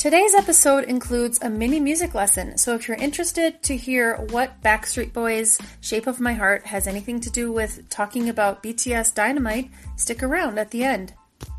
Today's episode includes a mini music lesson, so if you're interested to hear what Backstreet Boys' Shape of My Heart has anything to do with talking about BTS Dynamite, stick around at the end.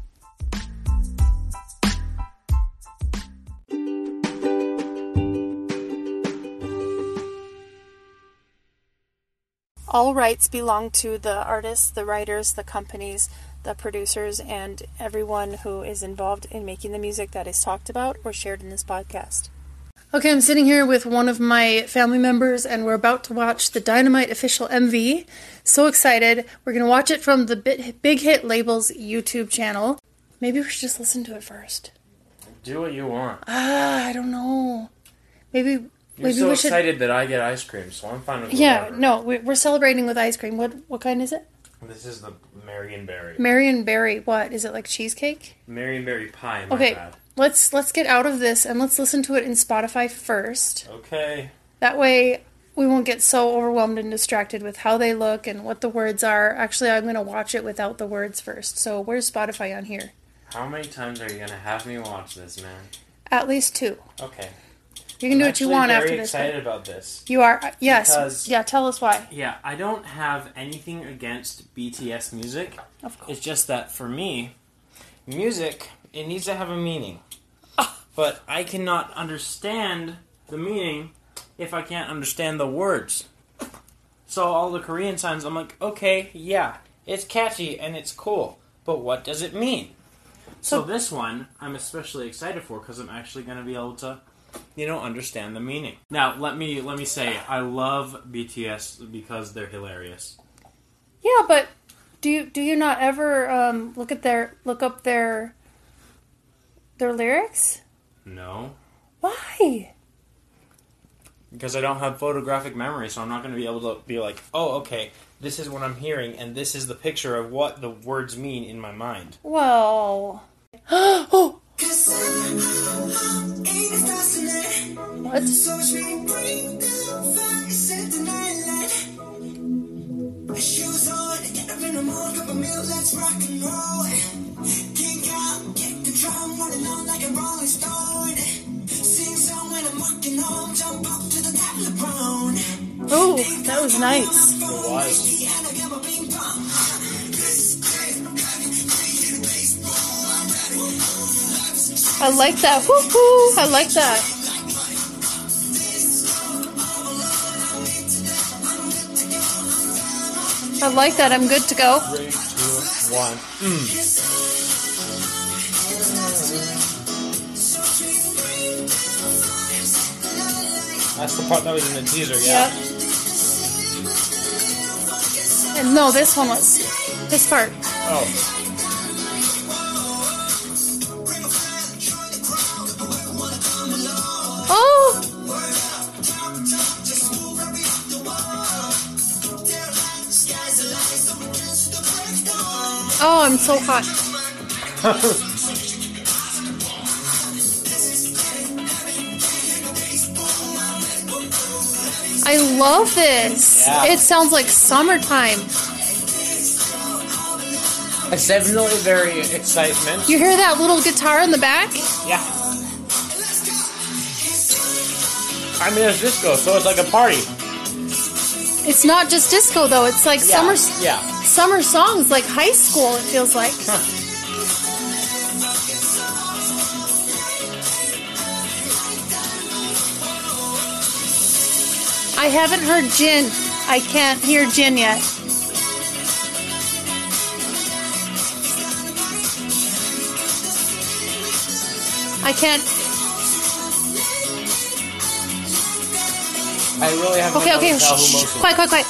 All rights belong to the artists, the writers, the companies, the producers, and everyone who is involved in making the music that is talked about or shared in this podcast. Okay, I'm sitting here with one of my family members, and we're about to watch the Dynamite official MV. So excited. We're going to watch it from the Big Hit Label's YouTube channel. Maybe we should just listen to it first. Do what you want. I don't know. Maybe You're so we should... excited that I get ice cream, so I'm fine with whatever. Yeah, no, we're celebrating with ice cream. What kind is it? This is the Marion Berry. Marion Berry, what? Is it like cheesecake? Marion Berry pie, my okay, bad. let's get out of this and let's listen to it in Spotify first. Okay. That way we won't get so overwhelmed and distracted with how they look and what the words are. Actually, I'm going to watch it without the words first. So where's Spotify on here? How many times are you going to have me watch this, man? At least 2. Okay. You can do what you want after this. I'm very excited about this. You are? Yes. Because, yeah, tell us why. Yeah, I don't have anything against BTS music. Of course. It's just that for me, music, it needs to have a meaning. But I cannot understand the meaning if I can't understand the words. So all the Korean songs, I'm like, okay, yeah, it's catchy and it's cool, but what does it mean? So this one, I'm especially excited for because I'm actually going to be able to understand the meaning. Now, let me say, I love BTS because they're hilarious. Yeah, but do you not ever look up their lyrics? No. Why? Because I don't have photographic memory, so I'm not going to be able to be like, oh, okay, this is what I'm hearing, and this is the picture of what the words mean in my mind. Well... oh! What? Oh, that was nice. It was. I like that. Woo-hoo! I like that. I like that. I'm good to go. 3, 2, 1. That's the part that was in the teaser, yeah? Yep. And no, this one was. This part. Oh. Oh! Oh, I'm so hot. I love this. Yeah. It sounds like summertime. It's definitely very excitement. You hear that little guitar in the back? Yeah. I mean, it's disco, so it's like a party. It's not just disco, though. It's like summer songs, like high school, it feels like. I haven't heard Jin. I can't hear Jin yet. I can't. I really haven't Okay, been able to tell who most of quiet.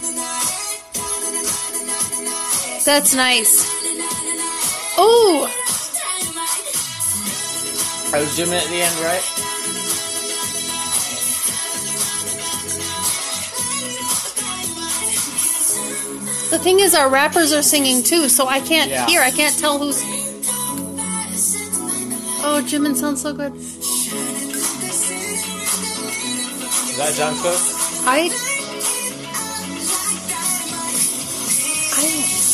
That's nice. Ooh! I was Jim at the end, right? The thing is, our rappers are singing too, so I can't hear. I can't tell who's... Oh, Jimin sounds so good. Is that Jungkook?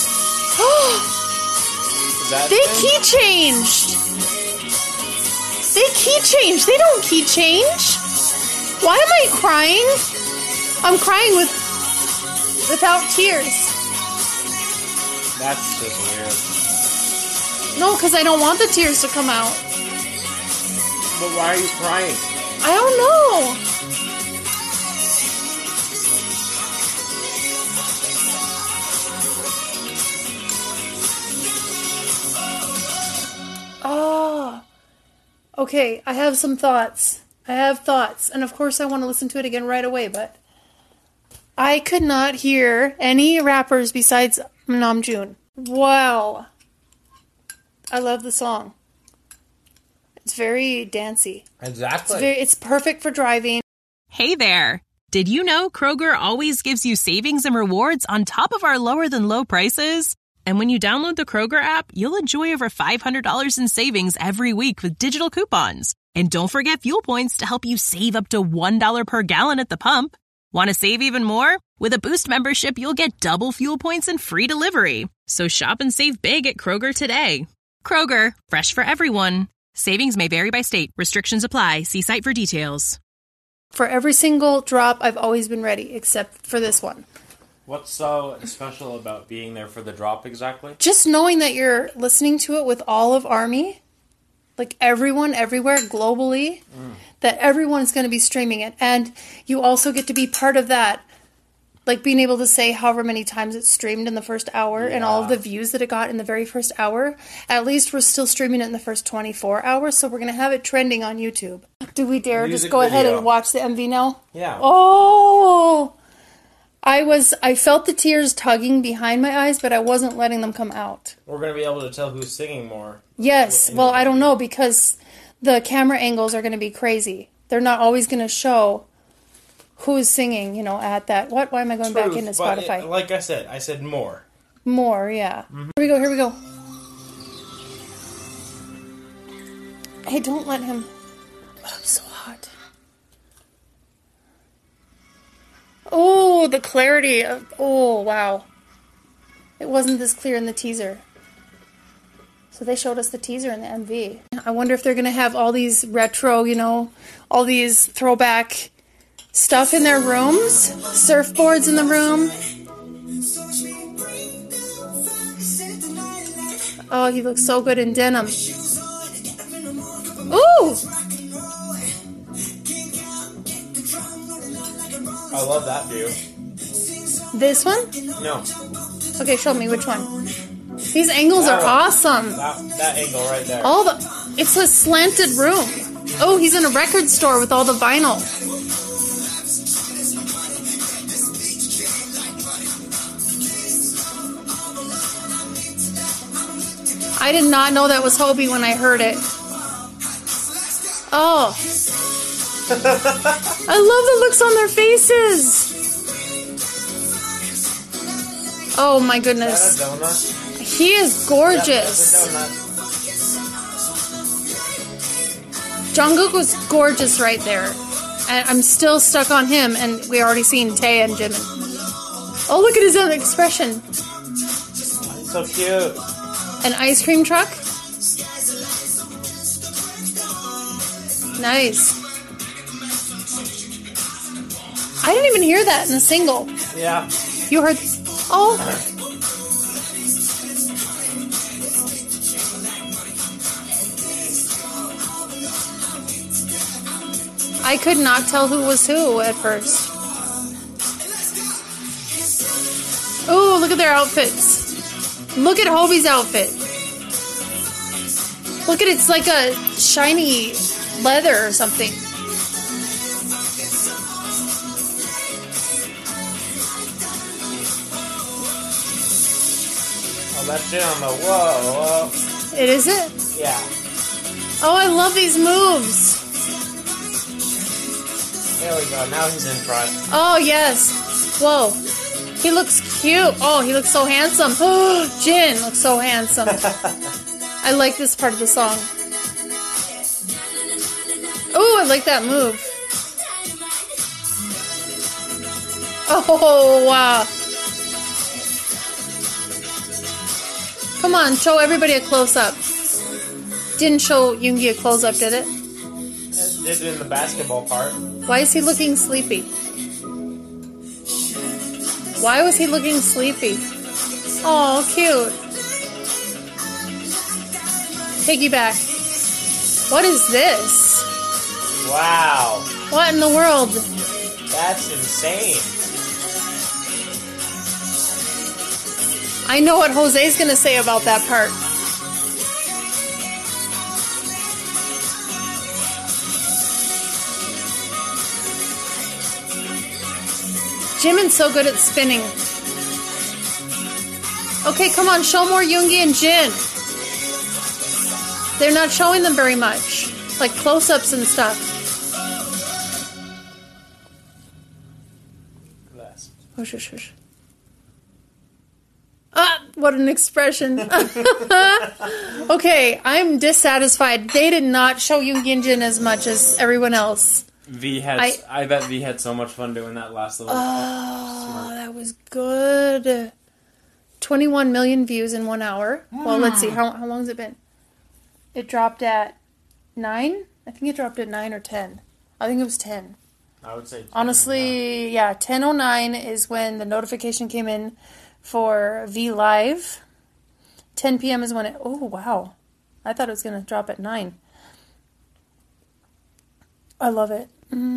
They key changed! They key change. They don't key change. Why am I crying? I'm crying without tears. That's just weird. No, because I don't want the tears to come out. But why are you crying? I don't know. Oh. Okay, I have some thoughts. And of course I want to listen to it again right away, but I could not hear any rappers besides Namjoon. Wow. I love the song. It's very dancey. Exactly. It's perfect for driving. Hey there. Did you know Kroger always gives you savings and rewards on top of our lower than low prices? And when you download the Kroger app, you'll enjoy over $500 in savings every week with digital coupons. And don't forget fuel points to help you save up to $1 per gallon at the pump. Want to save even more? With a Boost membership, you'll get double fuel points and free delivery. So shop and save big at Kroger today. Kroger, fresh for everyone. Savings may vary by state. Restrictions apply. See site for details. For every single drop, I've always been ready, except for this one. What's so special about being there for the drop exactly? Just knowing that you're listening to it with all of ARMY, like everyone, everywhere, globally, that everyone's going to be streaming it. And you also get to be part of that. Like being able to say however many times it's streamed in the first hour and all of the views that it got in the very first hour. At least we're still streaming it in the first 24 hours, so we're going to have it trending on YouTube. Do we dare just go ahead and watch the MV now? Yeah. Oh! I felt the tears tugging behind my eyes, but I wasn't letting them come out. We're going to be able to tell who's singing more. Yes. Well, I don't know, because the camera angles are going to be crazy. They're not always going to show who's singing, at that. What? Why am I going back into Spotify? Like I said more. More, yeah. Mm-hmm. Here we go. Hey, don't let him. Oh, I'm so hot. Oh, the clarity. Oh, wow. It wasn't this clear in the teaser. So they showed us the teaser in the MV. I wonder if they're going to have all these retro, all these throwback stuff in their rooms. Surfboards in the room. Oh, he looks so good in denim. Ooh! I love that view. This one? No. Okay, show me which one. These angles are awesome. That angle right there. It's a slanted room. Oh, he's in a record store with all the vinyl. I did not know that was Hobie when I heard it. Oh. I love the looks on their faces. Oh my goodness. Is that a donut? He is gorgeous. Yep, that's a donut. Jungkook was gorgeous right there. And I'm still stuck on him, and we already seen Tae and Jimin. Oh, look at his expression. So cute. An ice cream truck? Nice. I didn't even hear that in the single. Yeah. You heard... Oh. I could not tell who was who at first. Oh, look at their outfits. Look at Hobie's outfit. Look at it's like a shiny leather or something. Oh, that's it on the whoa. It is it? Yeah. Oh, I love these moves. There we go. Now he's in front. Oh, yes. Whoa. He looks cute. Oh, he looks so handsome. Oh, Jin looks so handsome. I like this part of the song. Oh, I like that move. Oh, wow. Come on, show everybody a close-up. Didn't show Yoongi a close-up, did it? did in the basketball part. Why is he looking sleepy? Why was he looking sleepy? Oh, cute. Piggyback. What is this? Wow. What in the world? That's insane. I know what Jose's going to say about that part. Jimin's so good at spinning. Okay, come on, show more Yoongi and Jin. They're not showing them very much. Like close-ups and stuff. Glass. Hush, hush, hush. Ah, what an expression. Okay, I'm dissatisfied. They did not show Yoongi and Jin as much as everyone else. I bet V had so much fun doing that last little. Oh, that was good. 21 million views in 1 hour. Well, let's see. How long has it been? It dropped at 9? I think it dropped at 9 or 10. I think it was 10. I would say 10. Honestly, yeah, 10:09 is when the notification came in for V Live. 10 p.m. is when it... Oh, wow. I thought it was going to drop at 9. I love it.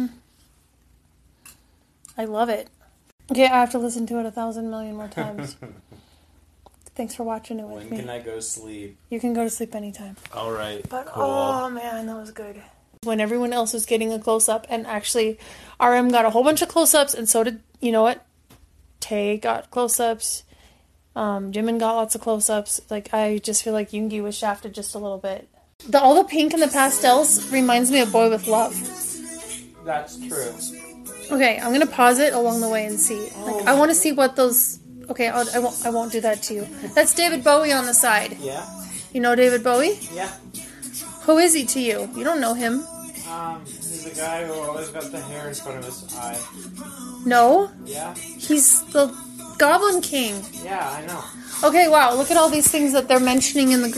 I love it. Okay, I have to listen to it 1,000 million more times. Thanks for watching it with me. When can I go sleep? You can go to sleep anytime. All right. But cool. oh man, that was good. When everyone else was getting a close-up, and actually RM got a whole bunch of close-ups, and so did, you know what? Tae got close-ups. Jimin got lots of close-ups. Like, I just feel like Yoongi was shafted just a little bit. All the pink and the pastels reminds me of Boy With Love. That's true. Okay, I'm gonna pause it along the way and see. Like, I want to see what those. Okay, I won't do that to you. That's David Bowie on the side. Yeah. You know David Bowie? Yeah. Who is he to you? You don't know him. He's the guy who always got the hair in front of his eye. No. Yeah. He's the Goblin King. Yeah, I know. Okay, wow. Look at all these things that they're mentioning in the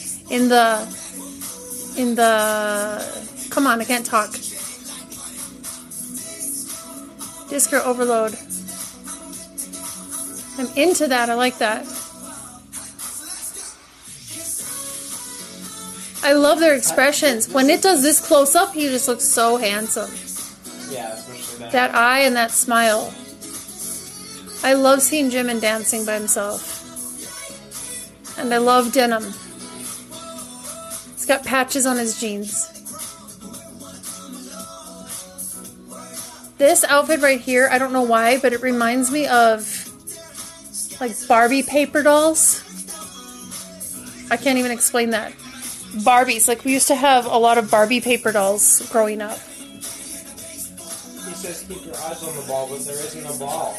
Come on, I can't talk. Disco Overload. I'm into that. I like that. I love their expressions. When it does this close up, he just looks so handsome. Yeah, especially that. That eye and that smile. I love seeing Jimin dancing by himself. And I love denim. He's got patches on his jeans. This outfit right here, I don't know why, but it reminds me of like Barbie paper dolls. I can't even explain that. Barbies, like we used to have a lot of Barbie paper dolls growing up. He says keep your eyes on the ball, but there isn't a ball.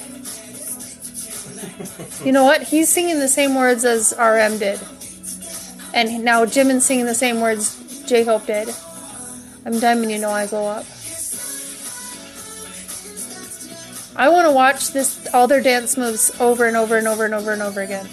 You know what? He's singing the same words as RM did. And now Jimin's singing the same words J-Hope did. I'm diamond, you know I glow up. I want to watch all their dance moves over and over and over and over and over again.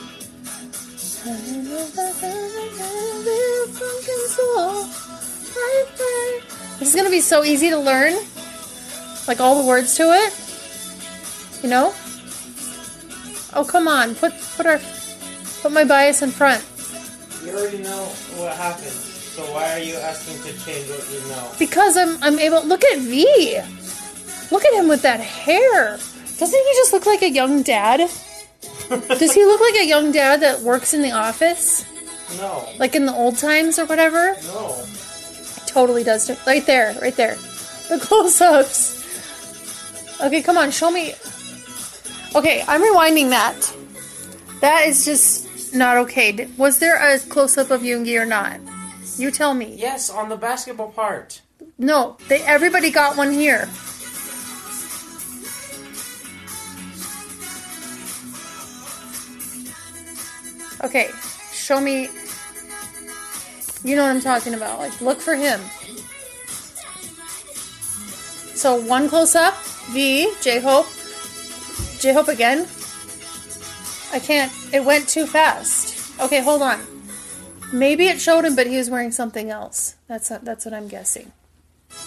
This is going to be so easy to learn. Like all the words to it. You know? Oh, come on. Put my bias in front. You already know what happened. So why are you asking to change what you know? Because I'm able... Look at V. Look at him with that hair. Doesn't he just look like a young dad? Does he look like a young dad that works in the office? No. Like in the old times or whatever? No. Totally does. Right there. Right there. The close-ups. Okay, come on. Show me. Okay, I'm rewinding that. That is just not okay. Was there a close-up of Yoongi or not? You tell me. Yes, on the basketball part. No, everybody got one here. Okay, show me. You know what I'm talking about. Like, look for him. So, one close-up. V, J-Hope. J-Hope again. I can't. It went too fast. Okay, hold on. Maybe it showed him, but he was wearing something else. That's what I'm guessing.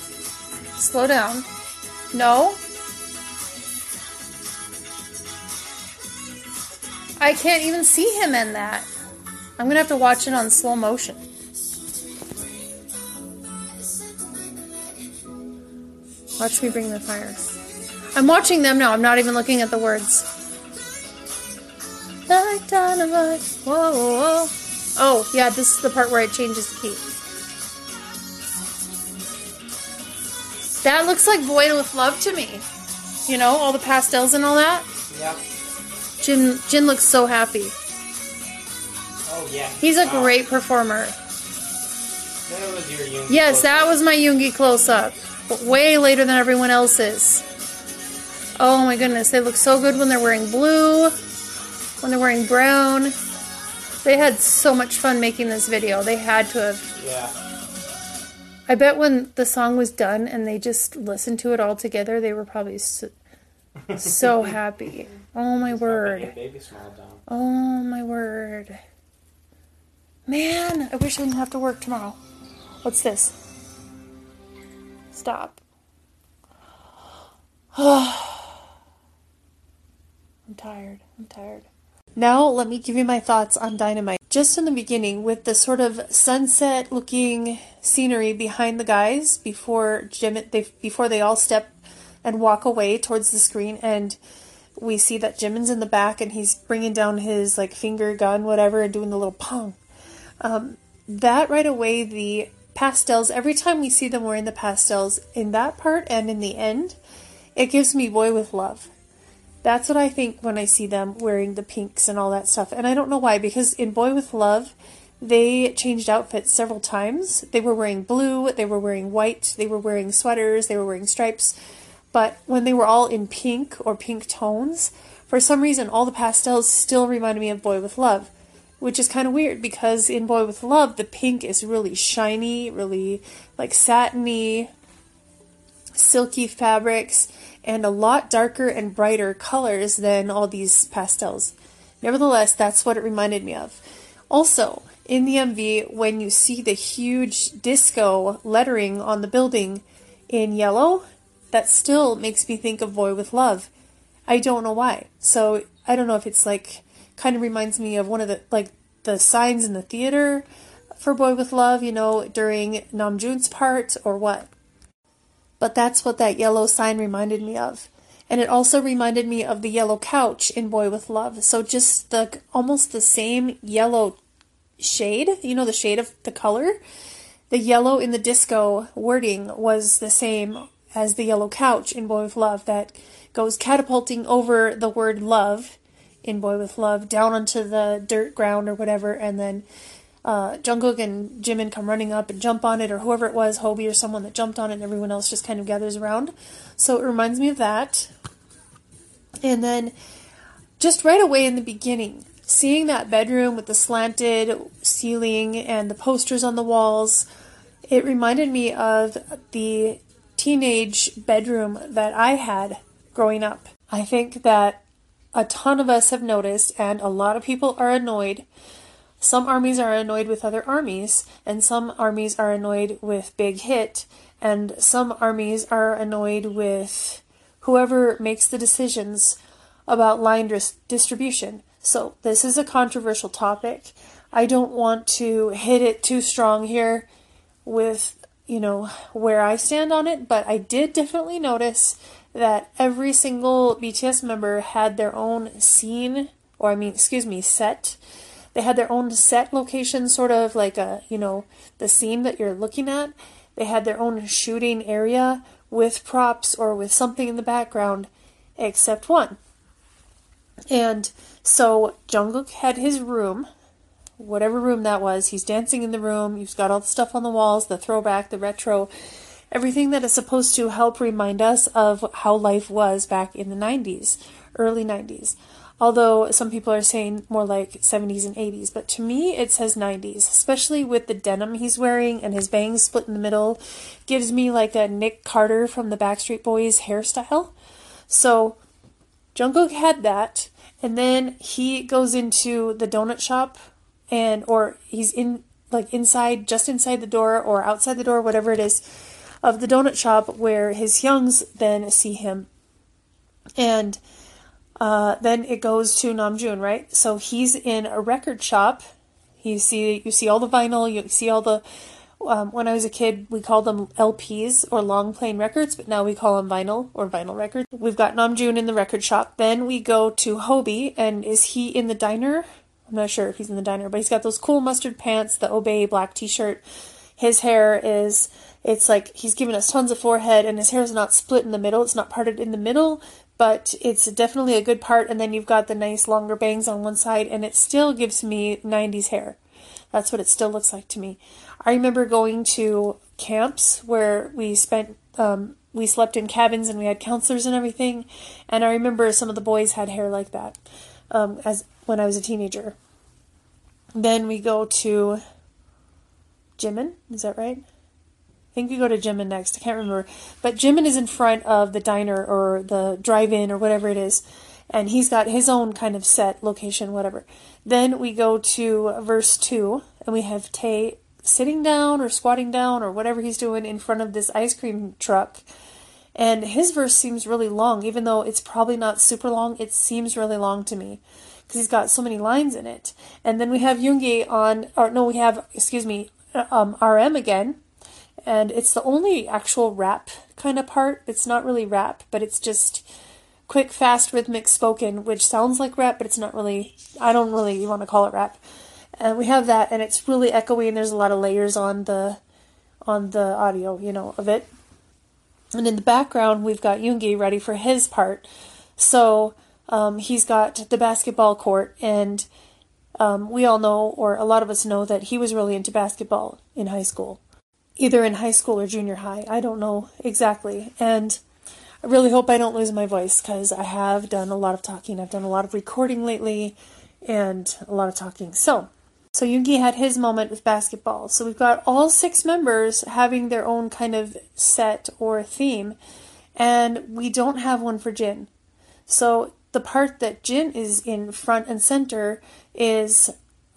slow down. No. I can't even see him in that. I'm going to have to watch it on slow motion. Watch me bring the fire. I'm watching them now. I'm not even looking at the words. Like dynamite. Whoa, whoa, whoa. Oh, yeah, this is the part where it changes the key. That looks like Boy with Love to me. You know, all the pastels and all that. Yeah. Jin looks so happy. Oh, yeah. He's a great performer. That was your Yoongi Yes, that was my Yoongi close-up. But way later than everyone else's. Oh my goodness, they look so good when they're wearing blue, when they're wearing brown. They had so much fun making this video. They had to have. Yeah. I bet when the song was done and they just listened to it all together, they were probably so happy. Oh my word. Baby smile down. Oh my word. Man, I wish I didn't have to work tomorrow. What's this? Stop. I'm tired. Now, let me give you my thoughts on Dynamite. Just in the beginning, with the sort of sunset-looking scenery behind the guys before they all step and walk away towards the screen, and we see that Jimin's in the back and he's bringing down his like finger gun, whatever, and doing the little pong. That right away, the pastels, every time we see them wearing the pastels in that part and in the end, it gives me Boy with Love. That's what I think when I see them wearing the pinks and all that stuff. And I don't know why, because in Boy with Love, they changed outfits several times. They were wearing blue, they were wearing white, they were wearing sweaters, they were wearing stripes. But when they were all in pink or pink tones, for some reason all the pastels still reminded me of Boy with Love. Which is kind of weird, because in Boy with Love, the pink is really shiny, really like satiny, silky fabrics, and a lot darker and brighter colors than all these pastels. Nevertheless, that's what it reminded me of. Also, in the MV, when you see the huge disco lettering on the building in yellow, that still makes me think of Boy with Love. I don't know why. So, I don't know if it's like, kind of reminds me of one of the signs in the theater for Boy with Love, you know, during Namjoon's part, or what. But that's what that yellow sign reminded me of. And it also reminded me of the yellow couch in Boy with Love. So just almost the same yellow shade, you know, the shade of the color. The yellow in the disco wording was the same as the yellow couch in Boy with Love that goes catapulting over the word love in Boy with Love down onto the dirt ground or whatever, and then Jungkook and Jimin come running up and jump on it, or whoever it was, Hobie or someone that jumped on it, and everyone else just kind of gathers around. So it reminds me of that. And then just right away in the beginning, seeing that bedroom with the slanted ceiling and the posters on the walls, it reminded me of the teenage bedroom that I had growing up. I think that a ton of us have noticed, and a lot of people are annoyed. Some armies are annoyed with other armies, and some armies are annoyed with Big Hit, and some armies are annoyed with whoever makes the decisions about line distribution. So this is a controversial topic. I don't want to hit it too strong here with, you know, where I stand on it, but I did definitely notice that every single BTS member had their own scene, set. They had their own set location, sort of like the scene that you're looking at. They had their own shooting area with props or with something in the background, except one. And so Jungkook had his room, whatever room that was. He's dancing in the room. He's got all the stuff on the walls, the throwback, the retro, everything that is supposed to help remind us of how life was back in the 90s, early 90s. Although some people are saying more like 70s and 80s, but to me it says 90s, especially with the denim he's wearing and his bangs split in the middle. Gives me like a Nick Carter from the Backstreet Boys hairstyle. So Jungkook had that, and then he goes into the donut shop, or he's in like inside, just inside the door or outside the door, whatever it is. of the donut shop where his youngs then see him. And then it goes to Namjoon, right? So he's in a record shop. You see all the vinyl, you see all the, when I was a kid, we called them LPs or long playing records, but now we call them vinyl or vinyl records. We've got Namjoon in the record shop. Then we go to Hobie, and is he in the diner? I'm not sure if he's in the diner, but he's got those cool mustard pants, the Obey black t-shirt. His hair is, it's like he's giving us tons of forehead, and his hair is not split in the middle. It's not parted in the middle, but it's definitely a good part. And then you've got the nice longer bangs on one side, and it still gives me 90s hair. That's what it still looks like to me. I remember going to camps where we slept in cabins and we had counselors and everything. And I remember some of the boys had hair like that as when I was a teenager. Then we go to Jimin. Is that right? I think we go to Jimin next. I can't remember. But Jimin is in front of the diner or the drive-in or whatever it is. And he's got his own kind of set, location, whatever. Then we go to verse 2, and we have Tae sitting down or squatting down or whatever he's doing in front of this ice cream truck. And his verse seems really long, even though it's probably not super long. It seems really long to me because he's got so many lines in it. And then we have Yoongi RM again. And it's the only actual rap kind of part. It's not really rap, but it's just quick, fast, rhythmic spoken, which sounds like rap, but it's not really, I don't really want to call it rap. And we have that, and it's really echoey, and there's a lot of layers on the audio, of it. And in the background, we've got Yoongi ready for his part. So he's got the basketball court, and we all know, or a lot of us know, that he was really into basketball in high school. Either in high school or junior high. I don't know exactly. And I really hope I don't lose my voice because I have done a lot of talking. I've done a lot of recording lately and a lot of talking. So Yoongi had his moment with basketball. So we've got all 6 members having their own kind of set or theme. And we don't have one for Jin. So the part that Jin is in front and center is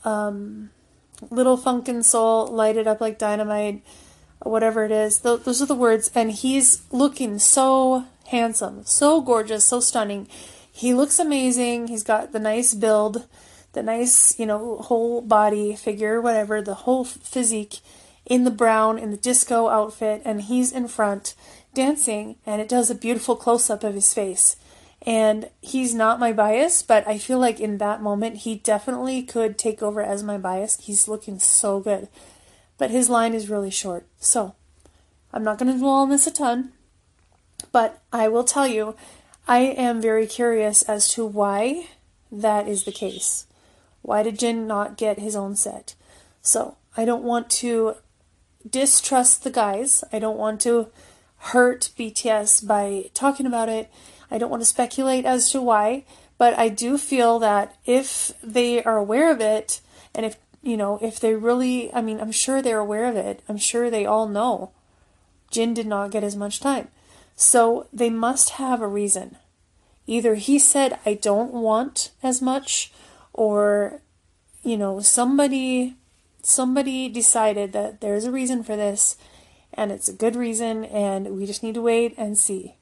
Little Funkin' Soul, Light It Up Like Dynamite, whatever it is. Those are the words. And he's looking so handsome, so gorgeous, so stunning. He looks amazing. He's got the nice build, the nice, whole body figure, whatever, the whole physique in the brown, in the disco outfit, and he's in front dancing, and it does a beautiful close-up of his face. And he's not my bias, but I feel like in that moment, he definitely could take over as my bias. He's looking so good. But his line is really short. So, I'm not going to dwell on this a ton, but I will tell you, I am very curious as to why that is the case. Why did Jin not get his own set? So, I don't want to distrust the guys. I don't want to hurt BTS by talking about it. I don't want to speculate as to why, but I do feel that if they are aware of it, and if they really, I'm sure they're aware of it. I'm sure they all know Jin did not get as much time. So they must have a reason. Either he said, I don't want as much, or, somebody decided that there's a reason for this, and it's a good reason, and we just need to wait and see.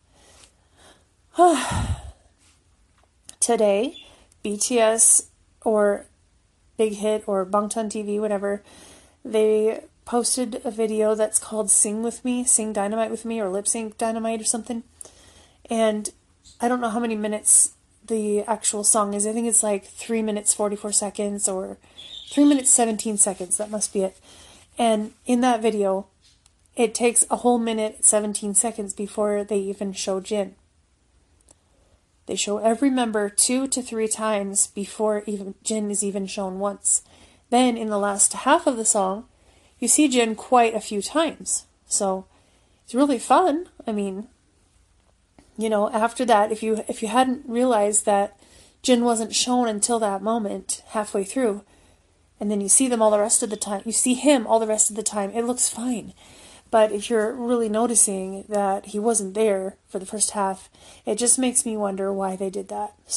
Today, BTS or Big Hit or Bangtan TV, whatever, they posted a video that's called Sing With Me, Sing Dynamite With Me, or Lip Sync Dynamite or something. And I don't know how many minutes the actual song is. I think it's like 3 minutes 44 seconds or 3 minutes 17 seconds. That must be it. And in that video, it takes a whole minute 17 seconds before they even show Jin. They show every member 2 to 3 times before even Jin is even shown once. Then in the last half of the song, you see Jin quite a few times. So it's really fun. After that, if you hadn't realized that Jin wasn't shown until that moment, halfway through, and then you see them all the rest of the time, you see him all the rest of the time, it looks fine. But if you're really noticing that he wasn't there for the first half, it just makes me wonder why they did that. So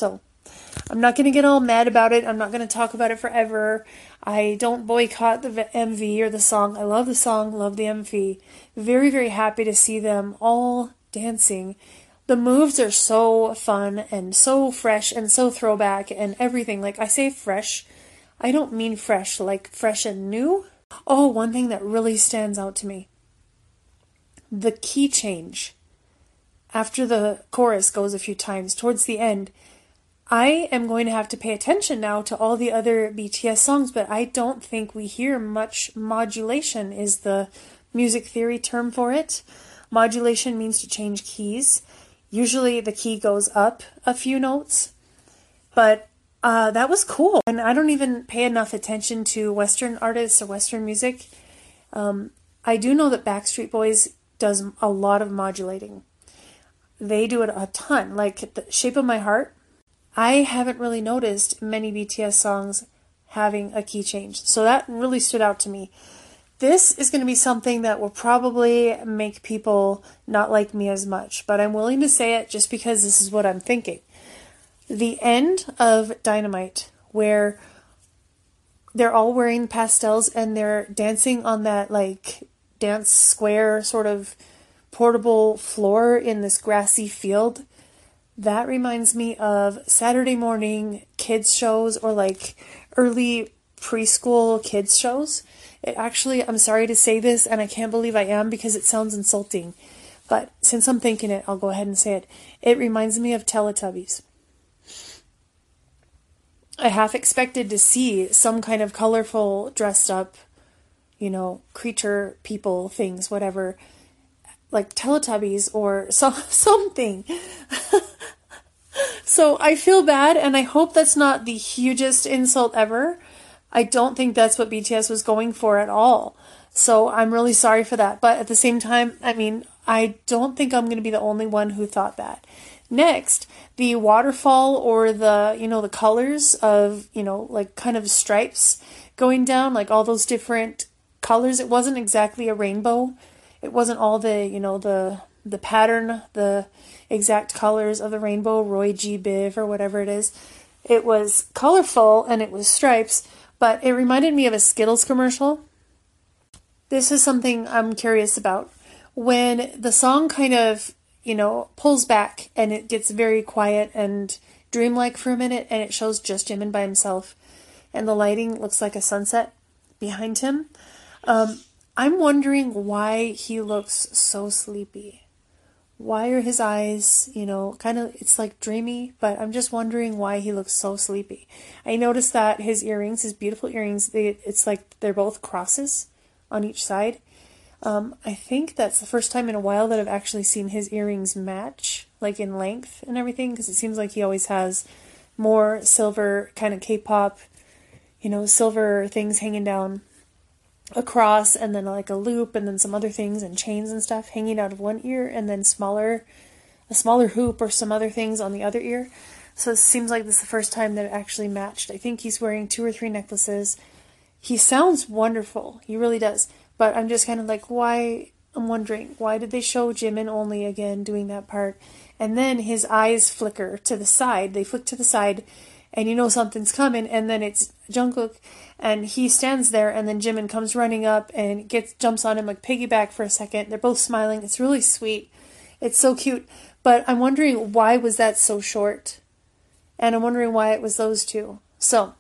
I'm not going to get all mad about it. I'm not going to talk about it forever. I don't boycott the MV or the song. I love the song, love the MV. Very, very happy to see them all dancing. The moves are so fun and so fresh and so throwback and everything. Like, I say fresh, I don't mean fresh, like fresh and new. Oh, one thing that really stands out to me. The key change. After the chorus goes a few times, towards the end, I am going to have to pay attention now to all the other BTS songs, but I don't think we hear much modulation is the music theory term for it. Modulation means to change keys. Usually the key goes up a few notes, but that was cool. And I don't even pay enough attention to Western artists or Western music. I do know that Backstreet Boys does a lot of modulating. They do it a ton. Like the Shape of My Heart, I haven't really noticed many BTS songs having a key change. So that really stood out to me. This is going to be something that will probably make people not like me as much, but I'm willing to say it just because this is what I'm thinking. The end of Dynamite, where they're all wearing pastels and they're dancing on that like dance square sort of portable floor in this grassy field, that reminds me of Saturday morning kids shows or like early preschool kids shows. It actually, I'm sorry to say this, and I can't believe I am because it sounds insulting, but since I'm thinking it, I'll go ahead and say it. It reminds me of Teletubbies. I half expected to see some kind of colorful, dressed up, creature, people, things, whatever, like Teletubbies or something. So I feel bad, and I hope that's not the hugest insult ever. I don't think that's what BTS was going for at all. So I'm really sorry for that. But at the same time, I don't think I'm going to be the only one who thought that. Next, the waterfall or the colors of, like kind of stripes going down, like all those different colors. It wasn't exactly a rainbow. It wasn't all the pattern, the exact colors of the rainbow, Roy G. Biv or whatever it is. It was colorful and it was stripes, but it reminded me of a Skittles commercial. This is something I'm curious about. When the song kind of, pulls back and it gets very quiet and dreamlike for a minute and it shows just Jimin by himself and the lighting looks like a sunset behind him, I'm wondering why he looks so sleepy. Why are his eyes, it's like dreamy, but I'm just wondering why he looks so sleepy. I noticed that his earrings, his beautiful earrings, it's like they're both crosses on each side. I think that's the first time in a while that I've actually seen his earrings match, like in length and everything, because it seems like he always has more silver kind of K-pop, silver things hanging down across, and then like a loop, and then some other things and chains and stuff hanging out of one ear, and then a smaller hoop or some other things on the other ear. So it seems like this is the first time that it actually matched. I think he's wearing 2 or 3 necklaces. He sounds wonderful. He really does. But I'm just kind of like, I'm wondering, why did they show Jimin only again doing that part? And then his eyes flicker to the side. They flick to the side, and something's coming, and then it's Jungkook, and he stands there, and then Jimin comes running up and jumps on him like piggyback for a second. They're both smiling. It's really sweet. It's so cute. But I'm wondering, why was that so short? And I'm wondering why it was those two. So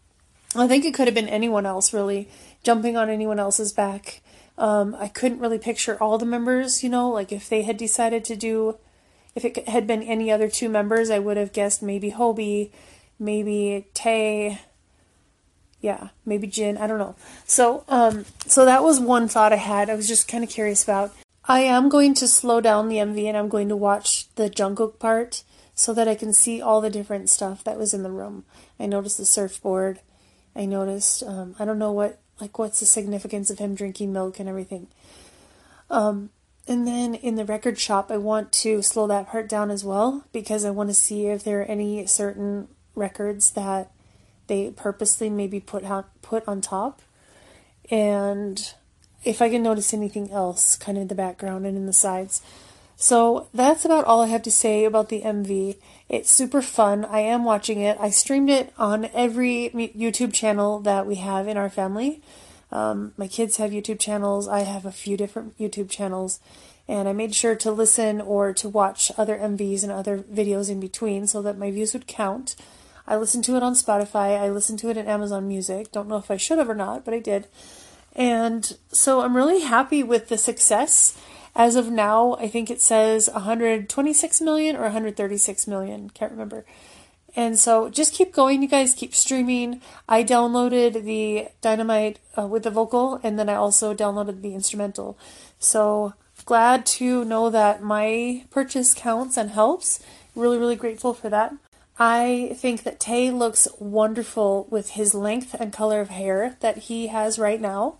I think it could have been anyone else, really, jumping on anyone else's back. I couldn't really picture all the members, like if they had decided to do, if it had been any other 2 members, I would have guessed maybe Hobie, maybe Tae, maybe Jin, I don't know. So that was one thought I had. I was just kind of curious about. I am going to slow down the MV and I'm going to watch the Jungkook part so that I can see all the different stuff that was in the room. I noticed the surfboard. I noticed, I don't know what's the significance of him drinking milk and everything. And then in the record shop, I want to slow that part down as well, because I want to see if there are any certain records that they purposely maybe put on top. And if I can notice anything else kind of in the background and in the sides. So that's about all I have to say about the MV. It's super fun. I am watching it. I streamed it on every YouTube channel that we have in our family. My kids have YouTube channels. I have a few different YouTube channels. And I made sure to listen or to watch other MVs and other videos in between so that my views would count. I listened to it on Spotify. I listened to it in Amazon Music. Don't know if I should have or not, but I did. And so I'm really happy with the success. As of now, I think it says 126 million or 136 million. Can't remember. And so just keep going, you guys. Keep streaming. I downloaded the Dynamite with the vocal, and then I also downloaded the instrumental. So glad to know that my purchase counts and helps. Really, really grateful for that. I think that Tay looks wonderful with his length and color of hair that he has right now.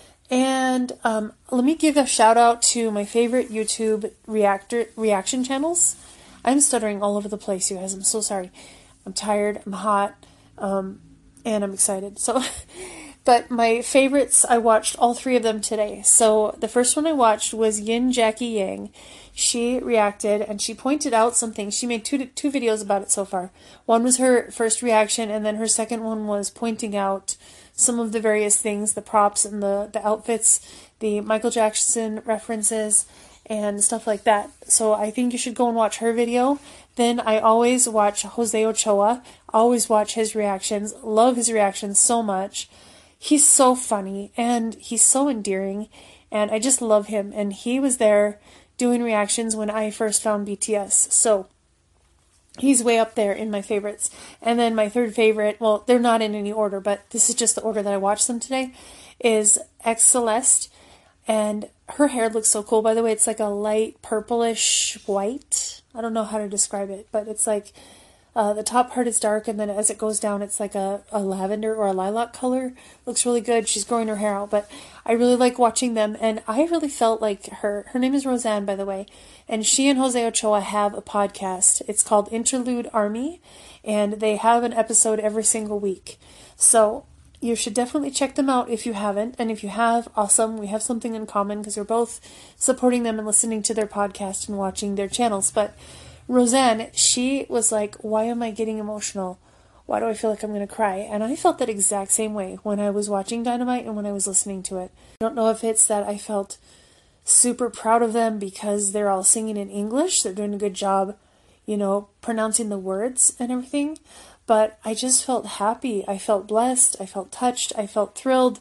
And let me give a shout out to my favorite YouTube reaction channels. I'm stuttering all over the place, you guys. I'm so sorry. I'm tired, I'm hot, and I'm excited. So, but my favorites, I watched all three of them today. So the first one I watched was Yin Jackie Yang. She reacted and she pointed out something. She made two videos about it so far. One was her first reaction, and then her second one was pointing out some of the various things, the props and the outfits, the Michael Jackson references, and stuff like that. So I think you should go and watch her video. Then I always watch Jose Ochoa. Always watch his reactions. Love his reactions so much. He's so funny and he's so endearing, and I just love him. And he was there doing reactions when I first found BTS. So he's way up there in my favorites. And then my third favorite, well, they're not in any order, but this is just the order that I watched them today, is X Celeste. And her hair looks so cool, by the way. It's like a light purplish white. I don't know how to describe it, but it's like the top part is dark, and then as it goes down, it's like a lavender or a lilac color. Looks really good. She's growing her hair out, but I really like watching them, and I really felt like her name is Roseanne, by the way, and she and Jose Ochoa have a podcast. It's called Interlude Army, and they have an episode every single week. So you should definitely check them out if you haven't, and if you have, awesome. We have something in common because we're both supporting them and listening to their podcast and watching their channels. But Roseanne, she was like, why am I getting emotional? Why do I feel like I'm going to cry? And I felt that exact same way when I was watching Dynamite and when I was listening to it. I don't know if it's that I felt super proud of them because they're all singing in English. They're doing a good job, pronouncing the words and everything. But I just felt happy. I felt blessed. I felt touched. I felt thrilled.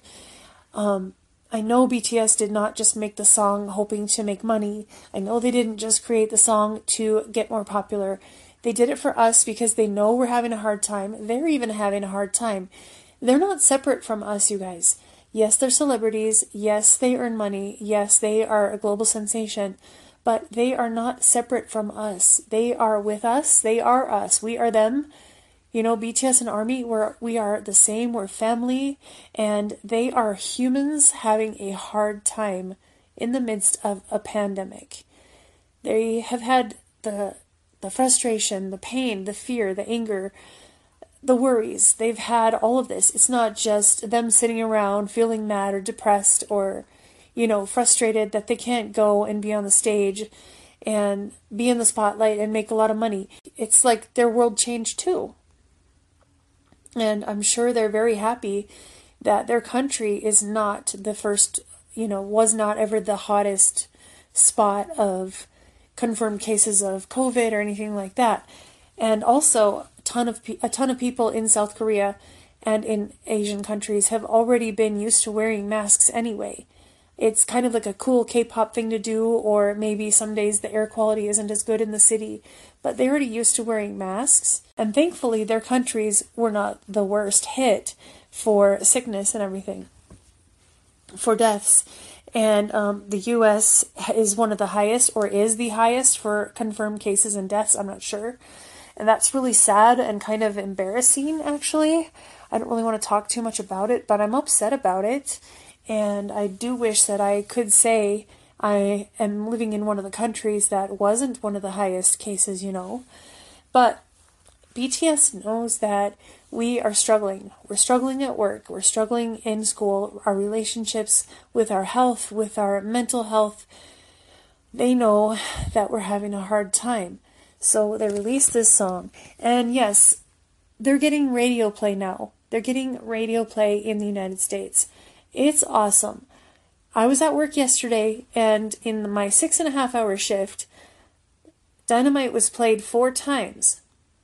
I know BTS did not just make the song hoping to make money. I know they didn't just create the song to get more popular. They did it for us because they know we're having a hard time. They're even having a hard time. They're not separate from us, you guys. Yes, they're celebrities. Yes, they earn money. Yes, they are a global sensation. But they are not separate from us. They are with us. They are us. We are them. BTS and ARMY, we are the same. We're family, and they are humans having a hard time in the midst of a pandemic. They have had the frustration, the pain, the fear, the anger, the worries. They've had all of this. It's not just them sitting around feeling mad or depressed or, frustrated that they can't go and be on the stage and be in the spotlight and make a lot of money. It's like their world changed too. And I'm sure they're very happy that their country is not the first, was not ever the hottest spot of confirmed cases of COVID or anything like that. And also, a ton of people in South Korea and in Asian countries have already been used to wearing masks anyway. It's kind of like a cool K-pop thing to do, or maybe some days the air quality isn't as good in the city, but they're already used to wearing masks. And thankfully, their countries were not the worst hit for sickness and everything, for deaths. And the U.S. is one of the highest, or is the highest, for confirmed cases and deaths. I'm not sure. And that's really sad and kind of embarrassing, actually. I don't really want to talk too much about it, but I'm upset about it. And I do wish that I could say I am living in one of the countries that wasn't one of the highest cases, But BTS knows that we are struggling. We're struggling at work. We're struggling in school. Our relationships, with our health, with our mental health. they know that we're having a hard time. So they released this song. And yes, they're getting radio play now. They're getting radio play in the United States. It's awesome. I was at work yesterday, and in my 6.5-hour shift, Dynamite was played 4 times.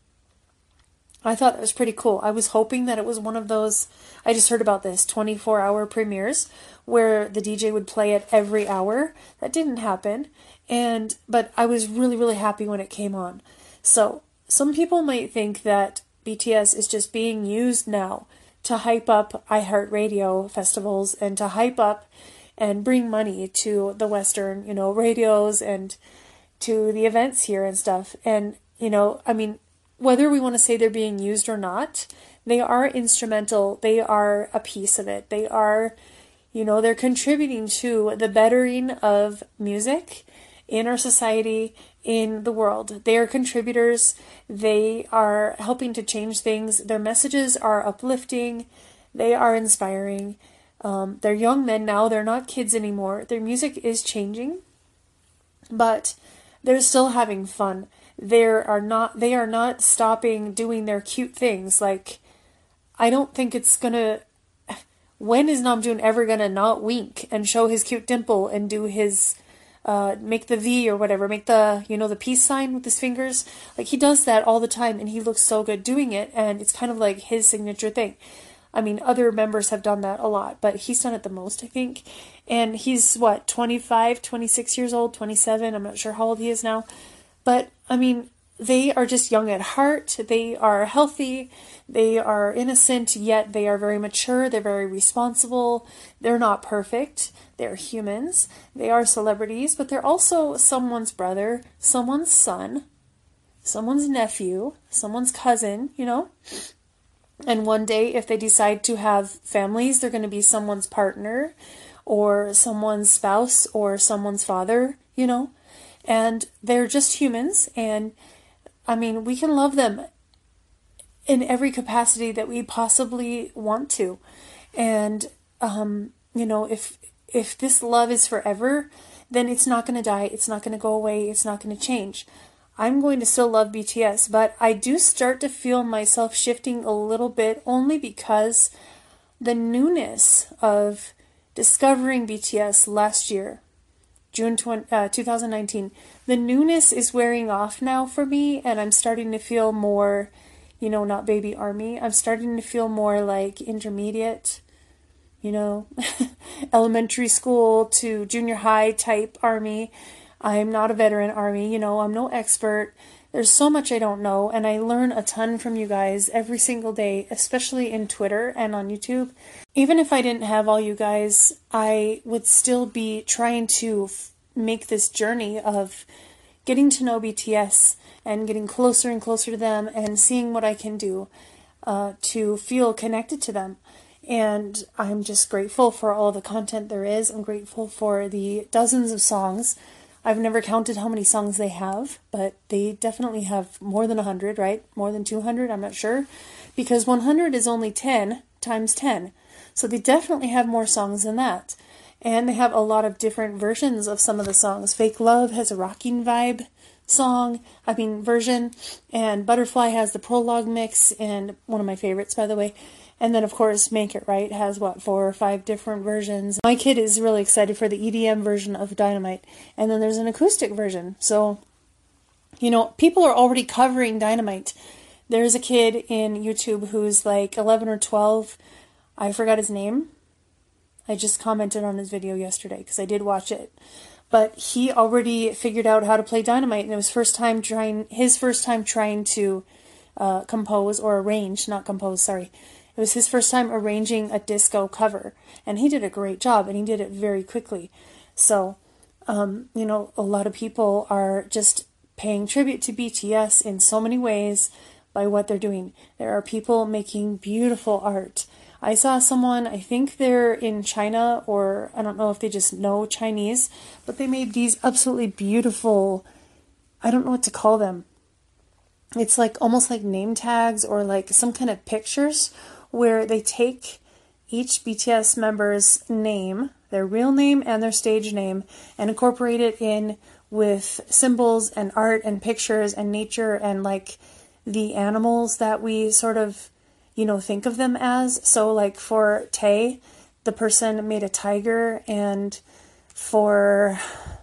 I thought that was pretty cool. I was hoping that it was one of those, I just heard about this, 24-hour premieres where the DJ would play it every hour. That didn't happen. But I was really, really happy when it came on. So some people might think that BTS is just being used now to hype up iHeartRadio festivals and to hype up and bring money to the Western, radios and to the events here and stuff. And, whether we want to say they're being used or not, they are instrumental. They are a piece of it. They are, they're contributing to the bettering of music in our society, in the world. They are contributors. They are helping to change things. Their messages are uplifting. They are inspiring. They're young men now. They're not kids anymore. Their music is changing, but they're still having fun. They are not stopping doing their cute things. Like, I don't think it's gonna, when is Namjoon ever gonna not wink and show his cute dimple and do his, make the V or whatever, make the, the peace sign with his fingers? Like, he does that all the time and he looks so good doing it, and it's kind of like his signature thing. I mean, other members have done that a lot, but he's done it the most, I think. And he's, 25, 26 years old, 27, I'm not sure how old he is now. But, they are just young at heart. They are healthy. They are innocent, yet they are very mature. They're very responsible. They're not perfect. They're humans. They are celebrities, but they're also someone's brother, someone's son, someone's nephew, someone's cousin, And one day, if they decide to have families, they're going to be someone's partner or someone's spouse or someone's father, And they're just humans, and we can love them in every capacity that we possibly want to. And, if this love is forever, then it's not going to die. It's not going to go away. It's not going to change. I'm going to still love BTS, but I do start to feel myself shifting a little bit, only because the newness of discovering BTS last year, June 2019, the newness is wearing off now for me, and I'm starting to feel more, not baby ARMY. I'm starting to feel more like intermediate, elementary school to junior high type ARMY. I'm not a veteran ARMY, I'm no expert. There's so much I don't know, and I learn a ton from you guys every single day, especially in Twitter and on YouTube. Even if I didn't have all you guys, I would still be trying to make this journey of getting to know BTS and getting closer and closer to them and seeing what I can do to feel connected to them. And I'm just grateful for all the content there is. I'm grateful for the dozens of songs. I've never counted how many songs they have, but they definitely have more than 100, right? More than 200, I'm not sure. Because 100 is only 10 times 10. So they definitely have more songs than that. And they have a lot of different versions of some of the songs. Fake Love has a rocking vibe version. And Butterfly has the prologue mix, and one of my favorites, by the way. And then, of course, Make It Right has, 4 or 5 different versions. My kid is really excited for the EDM version of Dynamite. And then there's an acoustic version. So, people are already covering Dynamite. There's a kid in YouTube who's 11 or 12. I forgot his name. I just commented on his video yesterday because I did watch it. But he already figured out how to play Dynamite, and it was his first time trying to compose or arrange, not compose, sorry. It was his first time arranging a disco cover, and he did a great job, and he did it very quickly. So, a lot of people are just paying tribute to BTS in so many ways by what they're doing. There are people making beautiful art. I saw someone, I think they're in China, or I don't know if they just know Chinese, but they made these absolutely beautiful, I don't know what to call them. It's almost like name tags or some kind of pictures where they take each BTS member's name, their real name and their stage name, and incorporate it in with symbols and art and pictures and nature and like the animals that we sort of, think of them as. So like for Tay, the person made a tiger, and for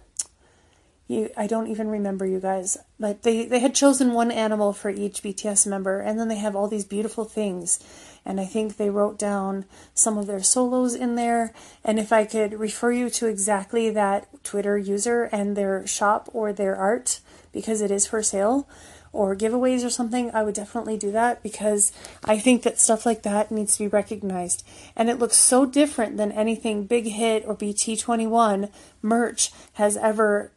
I don't even remember, you guys, but they had chosen one animal for each BTS member, and then they have all these beautiful things, and I think they wrote down some of their solos in there. And if I could refer you to exactly that Twitter user and their shop or their art, because it is for sale or giveaways or something, I would definitely do that, because I think that stuff like that needs to be recognized. And it looks so different than anything Big Hit or BT21 merch has ever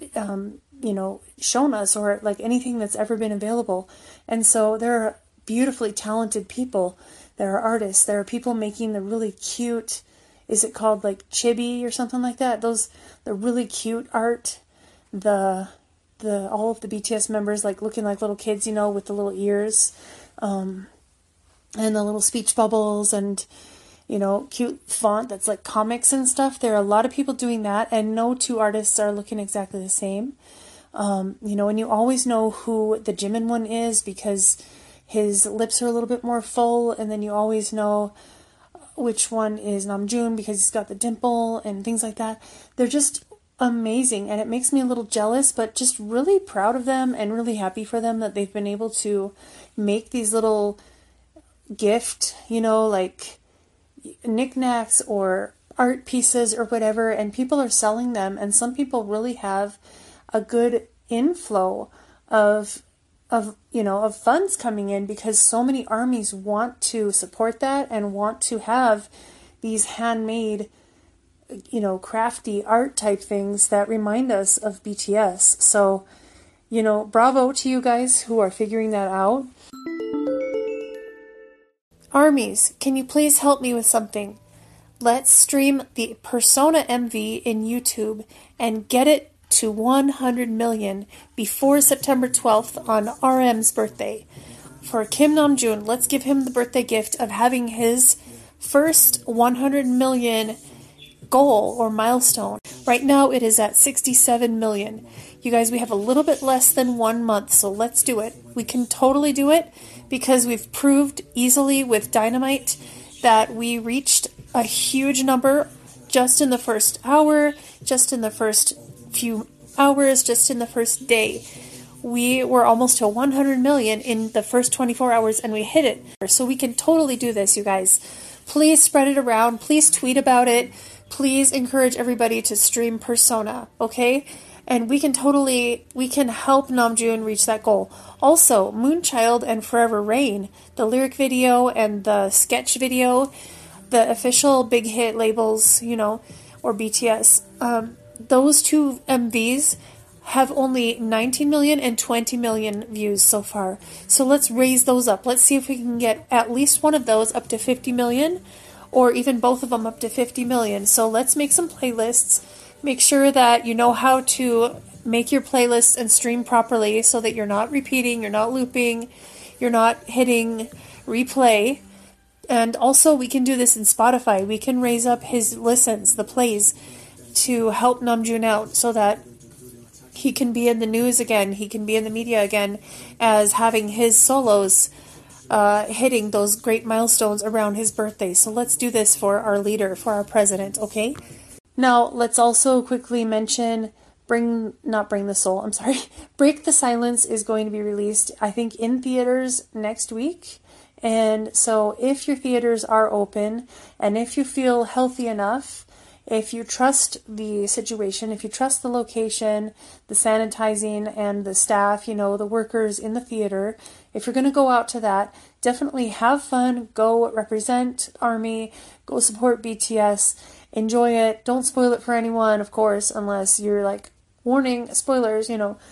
shown us, or like anything that's ever been available. And so there are beautifully talented people. There are artists. There are people making the really cute, is it called like chibi or something like that? The really cute art. All of the BTS members like looking like little kids, with the little ears, and the little speech bubbles, and cute font that's like comics and stuff. There are a lot of people doing that, and no two artists are looking exactly the same. And you always know who the Jimin one is because his lips are a little bit more full, and then you always know which one is Namjoon because he's got the dimple and things like that. They're just amazing, and it makes me a little jealous, but just really proud of them and really happy for them that they've been able to make these little gift, like knickknacks or art pieces or whatever, and people are selling them, and some people really have a good inflow of funds coming in, because so many armies want to support that and want to have these handmade, crafty art type things that remind us of BTS. So, bravo to you guys who are figuring that out. Armies, can you please help me with something? Let's stream the Persona MV in YouTube and get it to 100 million before September 12th on RM's birthday. For Kim Namjoon, let's give him the birthday gift of having his first 100 million goal or milestone. Right now it is at 67 million. You guys, we have a little bit less than 1 month, so let's do it. We can totally do it because we've proved easily with Dynamite that we reached a huge number just in the first hour, just in the first few hours, just in the first day. We were almost to 100 million in the first 24 hours, and we hit it. So we can totally do this, you guys. Please spread it around. Please tweet about it. Please encourage everybody to stream Persona, okay? And we can help Namjoon reach that goal. Also, Moonchild and Forever Rain, the lyric video and the sketch video, the official Big Hit labels, or BTS, those two MVs have only 19 million and 20 million views so far. So let's raise those up. Let's see if we can get at least one of those up to 50 million, or even both of them up to 50 million. So let's make some playlists. Make sure that you know how to make your playlists and stream properly so that you're not repeating, you're not looping, you're not hitting replay. And also we can do this in Spotify. We can raise up his listens, the plays, to help Namjoon out so that he can be in the news again, he can be in the media again as having his solos hitting those great milestones around his birthday. So let's do this for our leader, for our president, okay? Now, let's also quickly mention Break the Silence is going to be released, I think, in theaters next week. And so if your theaters are open, and if you feel healthy enough, if you trust the situation, if you trust the location, the sanitizing and the staff, the workers in the theater, if you're going to go out to that, definitely have fun, go represent ARMY, go support BTS, enjoy it. Don't spoil it for anyone, of course, unless you're like, warning, spoilers,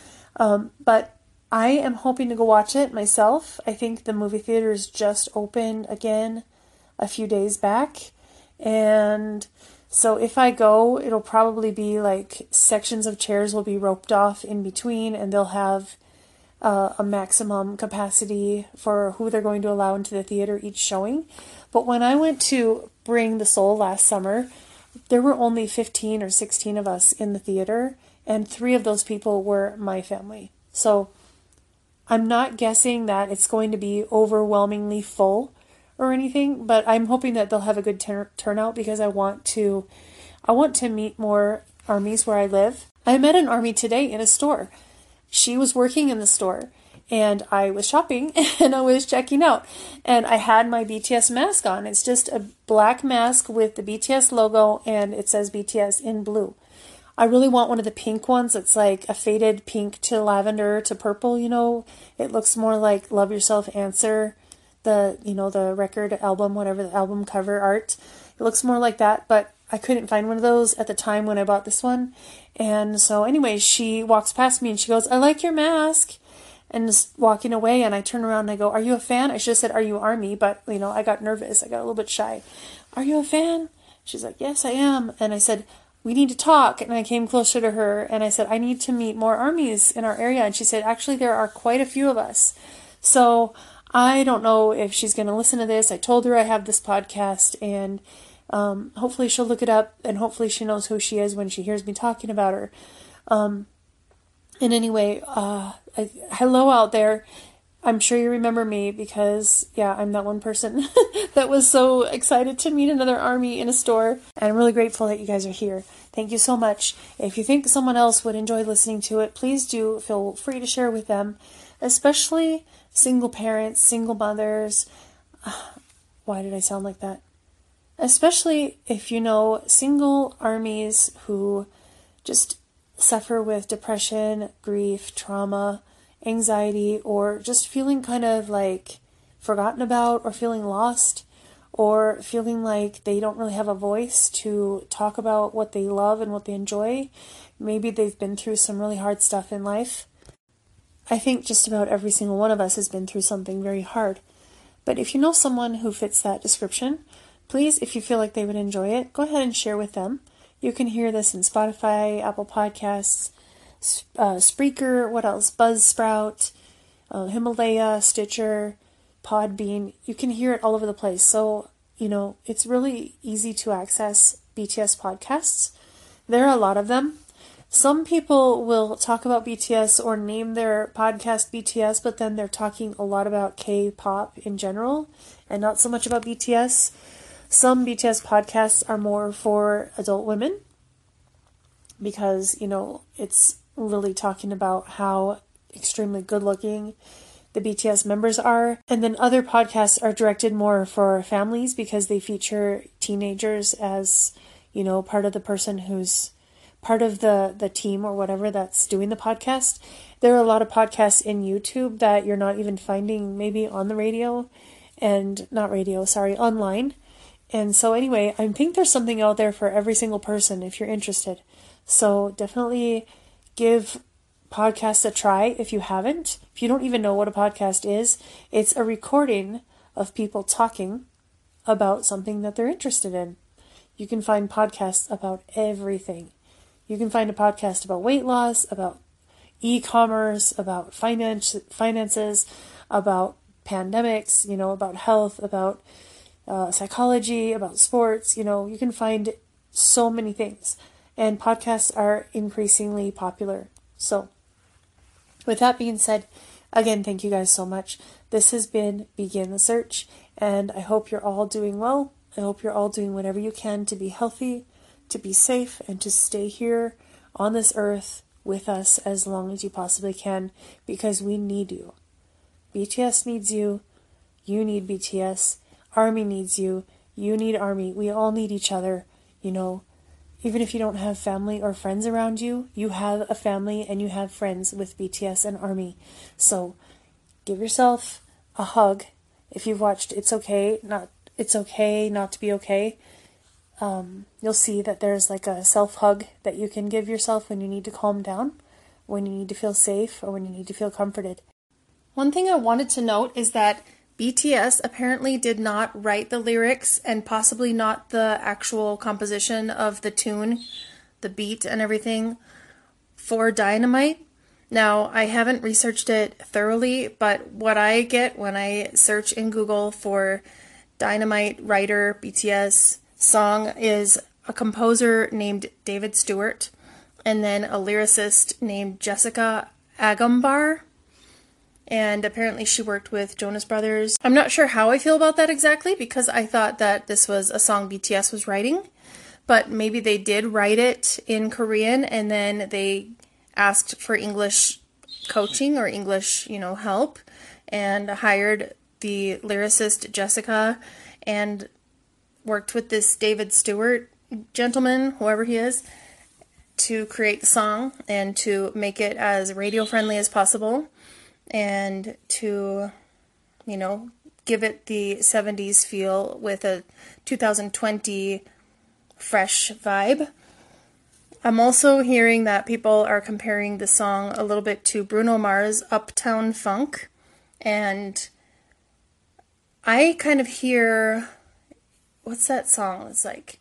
but I am hoping to go watch it myself. I think the movie theaters just opened again a few days back, and so if I go, it'll probably be like sections of chairs will be roped off in between, and they'll have a maximum capacity for who they're going to allow into the theater each showing. But when I went to Bring the Soul last summer, there were only 15 or 16 of us in the theater, and 3 of those people were my family. So I'm not guessing that it's going to be overwhelmingly full or anything, but I'm hoping that they'll have a good turnout because I want to meet more armies where I live. I met an army today in a store. She was working in the store, and I was shopping and I was checking out, and I had my BTS mask on. It's just a black mask with the BTS logo, and it says BTS in blue. I really want one of the pink ones. It's like a faded pink to lavender to purple, It looks more like Love Yourself Answer, the record album, whatever the album cover art. It looks more like that, but I couldn't find one of those at the time when I bought this one. And so anyway, she walks past me and she goes, "I like your mask." And just walking away, and I turn around and I go, "Are you a fan?" I should have said, "Are you Army?" But, I got nervous. I got a little bit shy. "Are you a fan?" She's like, "Yes, I am." And I said, "We need to talk." And I came closer to her and I said, "I need to meet more armies in our area." And she said, "Actually, there are quite a few of us." So I don't know if she's going to listen to this. I told her I have this podcast, and hopefully she'll look it up, and hopefully she knows who she is when she hears me talking about her. And anyway, hello out there. I'm sure you remember me because, I'm that one person that was so excited to meet another army in a store. And I'm really grateful that you guys are here. Thank you so much. If you think someone else would enjoy listening to it, please do feel free to share with them, especially single parents, single mothers. Why did I sound like that? Especially if you know single armies who just suffer with depression, grief, trauma, anxiety, or just feeling kind of like forgotten about, or feeling lost, or feeling like they don't really have a voice to talk about what they love and what they enjoy. Maybe they've been through some really hard stuff in life. I think just about every single one of us has been through something very hard. But if you know someone who fits that description, please, if you feel like they would enjoy it, go ahead and share with them. You can hear this in Spotify, Apple Podcasts, Spreaker, what else? Buzzsprout, Himalaya, Stitcher, Podbean. You can hear it all over the place. So, it's really easy to access BTS podcasts. There are a lot of them. Some people will talk about BTS or name their podcast BTS, but then they're talking a lot about K-pop in general and not so much about BTS. Some BTS podcasts are more for adult women because, it's really talking about how extremely good looking the BTS members are. And then other podcasts are directed more for families because they feature teenagers as, part of the person who's part of the team or whatever that's doing the podcast. There are a lot of podcasts in YouTube that you're not even finding maybe on the radio online. And so anyway, I think there's something out there for every single person if you're interested. So definitely give podcasts a try if you haven't. If you don't even know what a podcast is, it's a recording of people talking about something that they're interested in. You can find podcasts about everything. You can find a podcast about weight loss, about e-commerce, about finances, about pandemics, about health, about psychology, about sports. You can find so many things. And podcasts are increasingly popular. So, with that being said, again, thank you guys so much. This has been Begin the Search, and I hope you're all doing well. I hope you're all doing whatever you can to be healthy, to be safe, and to stay here on this earth with us as long as you possibly can, because we need you. BTS needs you. You need BTS. Army needs you. You need Army. We all need each other. Even if you don't have family or friends around you, you have a family and you have friends with BTS and Army. So give yourself a hug. If you've watched It's Okay Not to Be Okay, you'll see that there's like a self-hug that you can give yourself when you need to calm down, when you need to feel safe, or when you need to feel comforted. One thing I wanted to note is that BTS apparently did not write the lyrics and possibly not the actual composition of the tune, the beat and everything for Dynamite. Now, I haven't researched it thoroughly, but what I get when I search in Google for Dynamite writer BTS song is a composer named David Stewart. and then a lyricist named Jessica Agambar. And apparently she worked with Jonas Brothers. I'm not sure how I feel about that exactly, because I thought that this was a song BTS was writing. But maybe they did write it in Korean, and then they asked for English coaching or English, help, and hired the lyricist Jessica, and worked with this David Stewart gentleman, whoever he is, to create the song and to make it as radio friendly as possible, and to, give it the 70s feel with a 2020 fresh vibe. I'm also hearing that people are comparing the song a little bit to Bruno Mars' Uptown Funk, and I kind of hear, what's that song? It's like,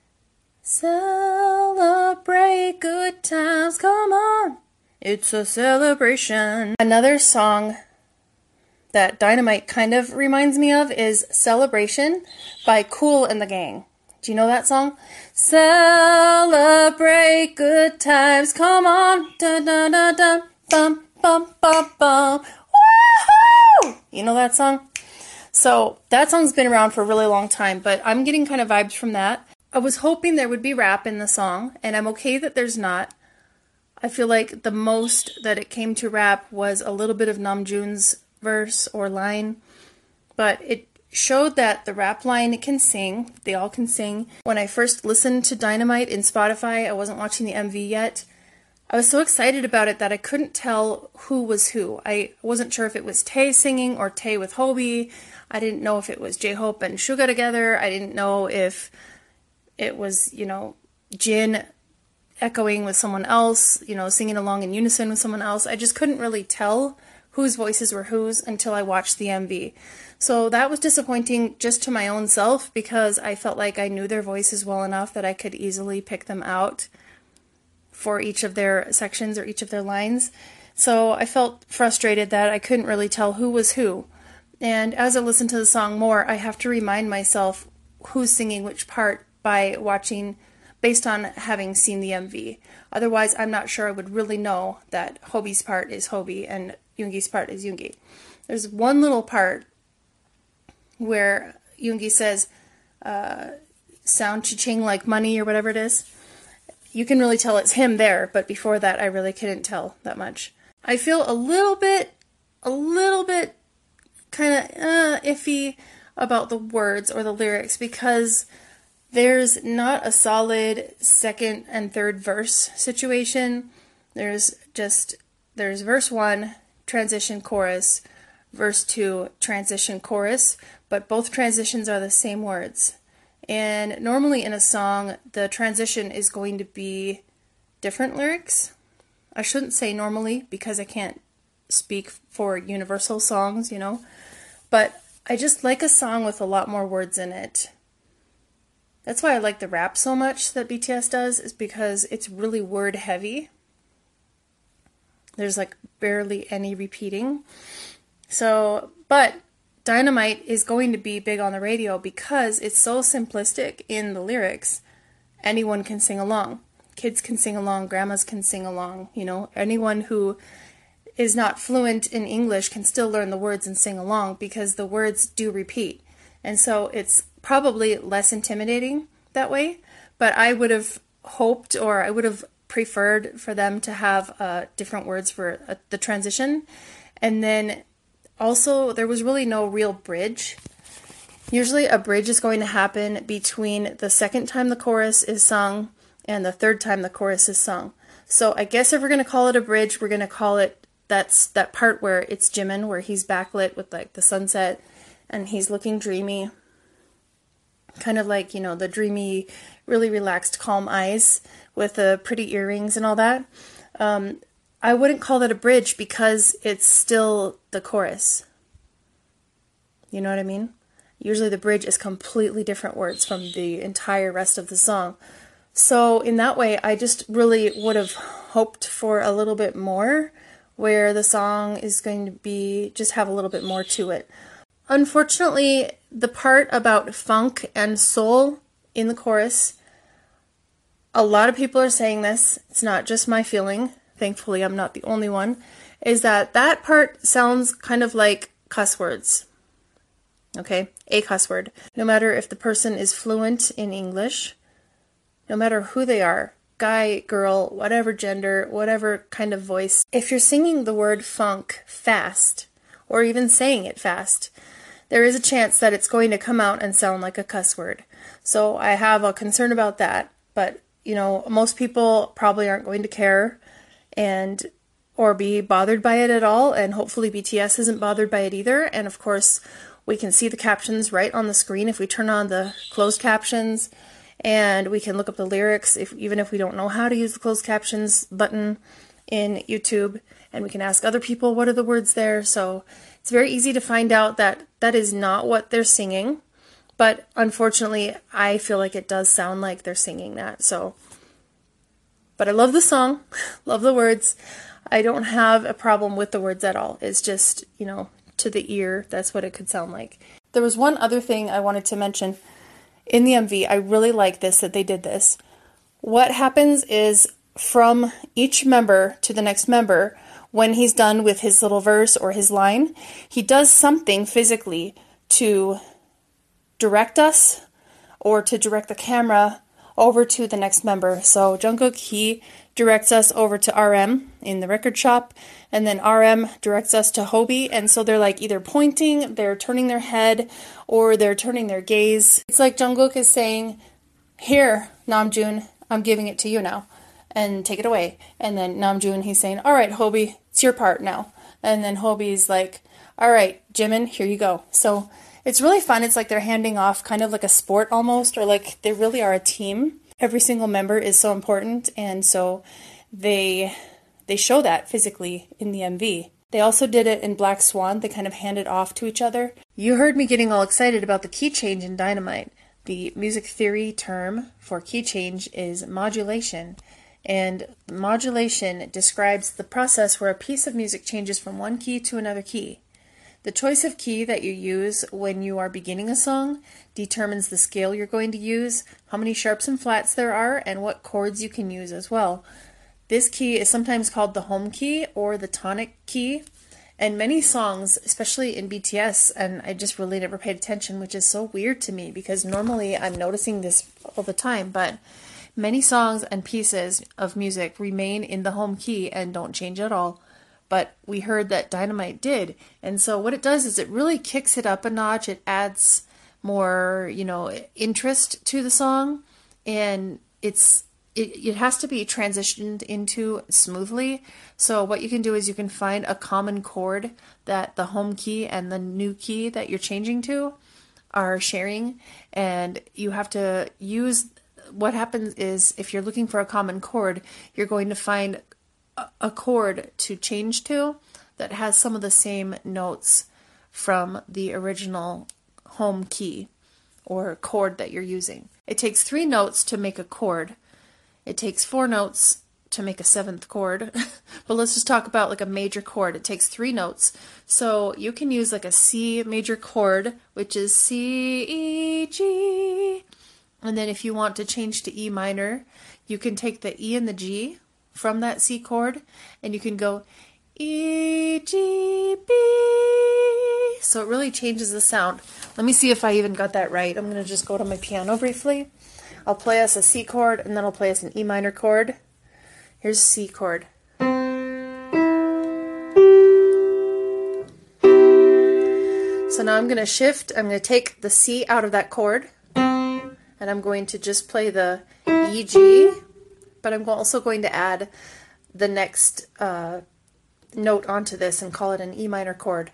celebrate good times, come on, it's a celebration. Another song that Dynamite kind of reminds me of is Celebration by Kool and the Gang. Do you know that song? Celebrate good times, come on, dun dun dun dun, bum bum bum bum, woohoo! You know that song? So that song's been around for a really long time, but I'm getting kind of vibes from that. I was hoping there would be rap in the song, and I'm okay that there's not. I feel like the most that it came to rap was a little bit of Namjoon's verse or line, but it showed that the rap line can sing. They all can sing. When I first listened to Dynamite in Spotify, I wasn't watching the MV yet. I was so excited about it that I couldn't tell who was who. I wasn't sure if it was Tae singing or Tae with Hobie. I didn't know if it was J-Hope and Suga together. I didn't know if it was, Jin echoing with someone else, singing along in unison with someone else. I just couldn't really tell whose voices were whose until I watched the MV. So that was disappointing just to my own self, because I felt like I knew their voices well enough that I could easily pick them out for each of their sections or each of their lines. So I felt frustrated that I couldn't really tell who was who. And as I listen to the song more, I have to remind myself who's singing which part by watching, based on having seen the MV. Otherwise, I'm not sure I would really know that Hobie's part is Hobie and Yoongi's part is Yoongi. There's one little part where Yoongi says, sound cha-ching like money or whatever it is. You can really tell it's him there, but before that I really couldn't tell that much. I feel a little bit kind of iffy about the words or the lyrics, because there's not a solid second and third verse situation. There's verse 1, transition chorus, verse 2, transition chorus, but both transitions are the same words. And normally in a song, the transition is going to be different lyrics. I shouldn't say normally, because I can't speak for universal songs, but I just like a song with a lot more words in it. That's why I like the rap so much that BTS does, is because it's really word heavy. There's like barely any repeating. So, but Dynamite is going to be big on the radio because it's so simplistic in the lyrics. Anyone can sing along. Kids can sing along, grandmas can sing along, anyone who is not fluent in English can still learn the words and sing along, because the words do repeat. And so it's probably less intimidating that way, but I would have hoped, or I would have preferred for them to have different words for the transition. And then also, there was really no real bridge. Usually a bridge is going to happen between the second time the chorus is sung and the third time the chorus is sung. So I guess if we're going to call it a bridge, we're going to call it, that's that part where it's Jimin, where he's backlit with like the sunset and he's looking dreamy. Kind of like, the dreamy, really relaxed, calm eyes with the pretty earrings and all that. I wouldn't call that a bridge because it's still the chorus. You know what I mean? Usually the bridge is completely different words from the entire rest of the song. So in that way, I just really would have hoped for a little bit more, where the song is going to be, just have a little bit more to it. Unfortunately, the part about funk and soul in the chorus, a lot of people are saying this, it's not just my feeling, thankfully I'm not the only one, is that that part sounds kind of like cuss words. Okay, a cuss word. No matter if the person is fluent in English, no matter who they are, guy, girl, whatever gender, whatever kind of voice, if you're singing the word funk fast, or even saying it fast, there is a chance that it's going to come out and sound like a cuss word. So I have a concern about that, but most people probably aren't going to care or be bothered by it at all, and hopefully BTS isn't bothered by it either. And of course, we can see the captions right on the screen if we turn on the closed captions, and we can look up the lyrics even if we don't know how to use the closed captions button in YouTube, and we can ask other people what are the words there. So it's very easy to find out that that is not what they're singing, but unfortunately I feel like it does sound like they're singing that. But I love the song, love the words. I don't have a problem with the words at all. It's just, to the ear, that's what it could sound like. There was one other thing I wanted to mention. In the MV, I really like this, that they did this. What happens is from each member to the next member, when he's done with his little verse or his line, he does something physically to direct us or to direct the camera over to the next member. So Jungkook, he directs us over to RM in the record shop, and then RM directs us to Hobi, and so they're like either pointing, they're turning their head, or they're turning their gaze. It's like Jungkook is saying, here, Namjoon, I'm giving it to you now, and take it away. And then Namjoon, he's saying, all right, Hobi, it's your part now. And then Hobi's like, all right, Jimin, here you go. So it's really fun. It's like they're handing off kind of like a sport almost, or like they really are a team. Every single member is so important, and so they show that physically in the MV. They also did it in Black Swan. They kind of handed off to each other. You heard me getting all excited about the key change in Dynamite. The music theory term for key change is modulation, and modulation describes the process where a piece of music changes from one key to another key. The choice of key that you use when you are beginning a song determines the scale you're going to use, how many sharps and flats there are, and what chords you can use as well. This key is sometimes called the home key or the tonic key, and many songs, especially in BTS, and I just really never paid attention, which is so weird to me because normally I'm noticing this all the time, but many songs and pieces of music remain in the home key and don't change at all. But we heard that Dynamite did. And so what it does is it really kicks it up a notch. It adds more, interest to the song. And it has to be transitioned into smoothly. So what you can do is you can find a common chord that the home key and the new key that you're changing to are sharing. And you have to use, what happens is if you're looking for a common chord, you're going to find a chord to change to that has some of the same notes from the original home key or chord that you're using. It takes 3 notes to make a chord. It takes 4 notes to make a 7th chord. But let's just talk about like a major chord. It takes 3 notes. So you can use like a C major chord, which is C, E, G. And then if you want to change to E minor, you can take the E and the G from that C chord, and you can go E, G, B. So it really changes the sound. Let me see if I even got that right. I'm going to just go to my piano briefly. I'll play us a C chord, and then I'll play us an E minor chord. Here's a C chord. So now I'm going to shift. I'm going to take the C out of that chord, and I'm going to just play the E, G, but I'm also going to add the next note onto this and call it an E minor chord.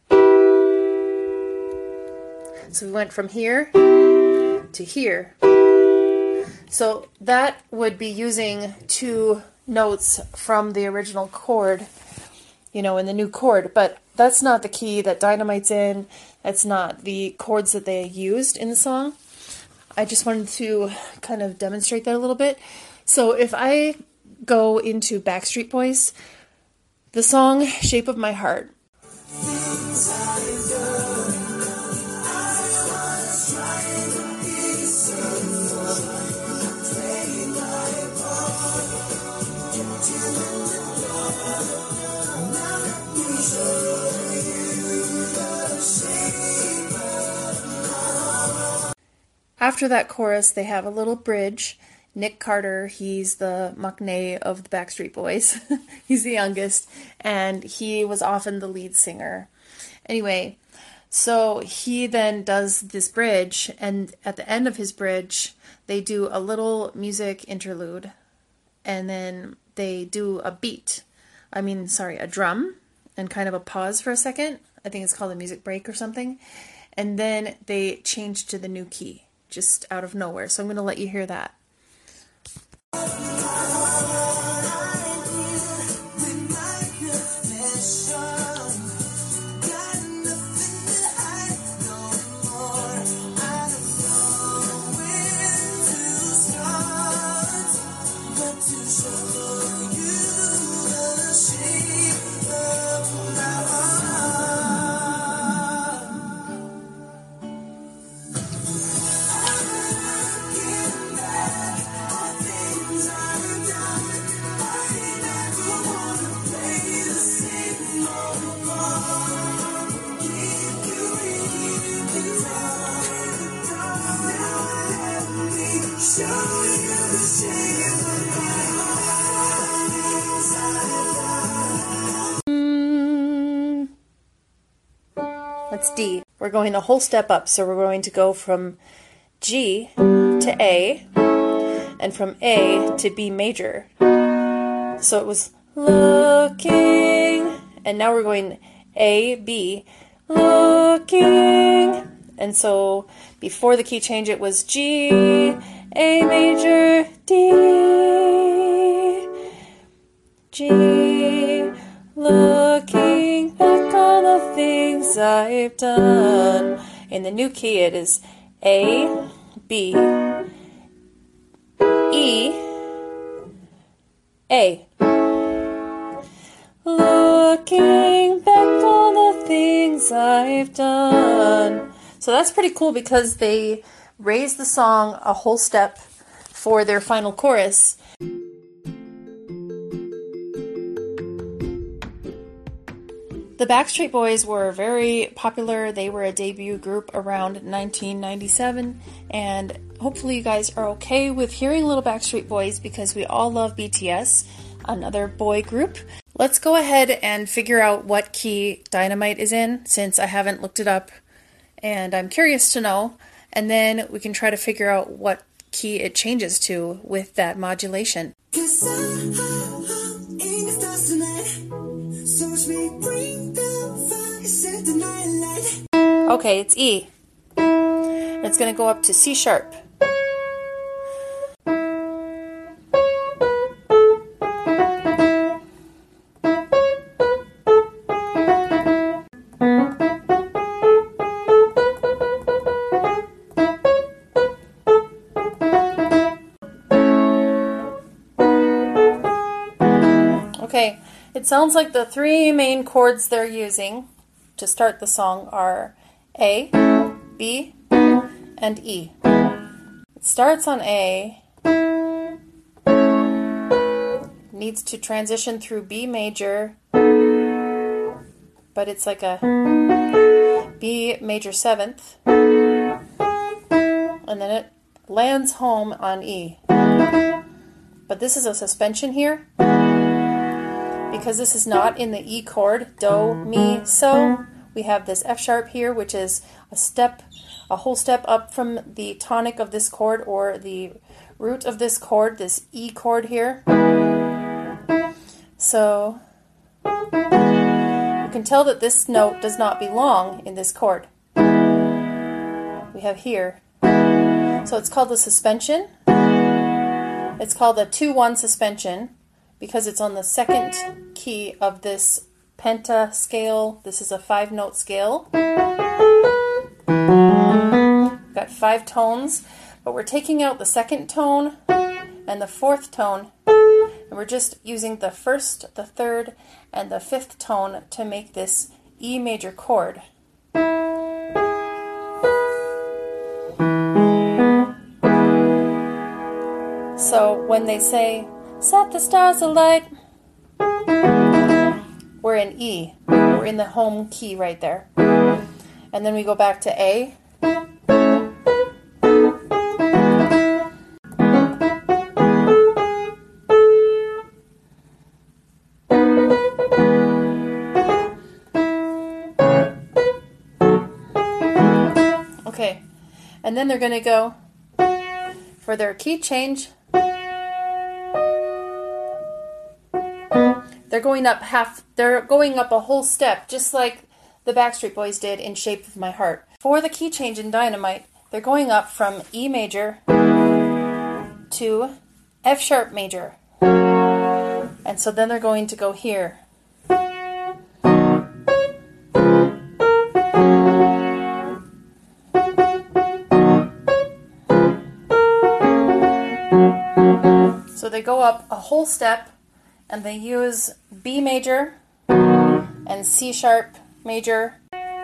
So we went from here to here. So that would be using 2 notes from the original chord, in the new chord, but that's not the key that Dynamite's in. That's not the chords that they used in the song. I just wanted to kind of demonstrate that a little bit. So if I go into Backstreet Boys, the song Shape of My Heart. After that chorus, they have a little bridge. Nick Carter, he's the maknae of the Backstreet Boys. He's the youngest, and he was often the lead singer. Anyway, so he then does this bridge, and at the end of his bridge, they do a little music interlude, and then they do a drum, and kind of a pause for a second. I think it's called a music break or something. And then they change to the new key, just out of nowhere. So I'm going to let you hear that. That's D. We're going a whole step up, so we're going to go from G to A, and from A to B major. So it was looking, and now we're going A, B, looking. And so before the key change, it was G, A major, D, G, looking back on the things I've done. In the new key, it is A, B, E, A. Looking back on the things I've done. So that's pretty cool because they raised the song a whole step for their final chorus. The Backstreet Boys were very popular. They were a debut group around 1997, and hopefully you guys are okay with hearing Little Backstreet Boys because we all love BTS, another boy group. Let's go ahead and figure out what key Dynamite is in, since I haven't looked it up, and I'm curious to know, and then we can try to figure out what key it changes to with that modulation. Okay, it's E. It's going to go up to C sharp. Okay, it sounds like the three main chords they're using to start the song are A, B, and E. It starts on A, needs to transition through B major, but it's like a B major 7th, and then it lands home on E. But this is a suspension here, because this is not in the E chord, do, mi, so. We have this F sharp here, which is a whole step up from the tonic of this chord, or the root of this chord, this E chord here. So you can tell that this note does not belong in this chord. We have here. So it's called the suspension. It's called a 2-1 suspension because it's on the second key of this penta scale. This is a 5-note scale. We've got 5 tones, but we're taking out the second tone and the 4th tone, and we're just using the 1st, the 3rd, and the 5th tone to make this E major chord. So when they say, set the stars alight, we're in E. We're in the home key right there. And then we go back to A. And then they're going to go for their key change. They're going up a whole step, just like the Backstreet Boys did in Shape of My Heart. For the key change in Dynamite, they're going up from E major to F sharp major. And so then they're going to go here. So they go up a whole step and they use B major and C sharp major.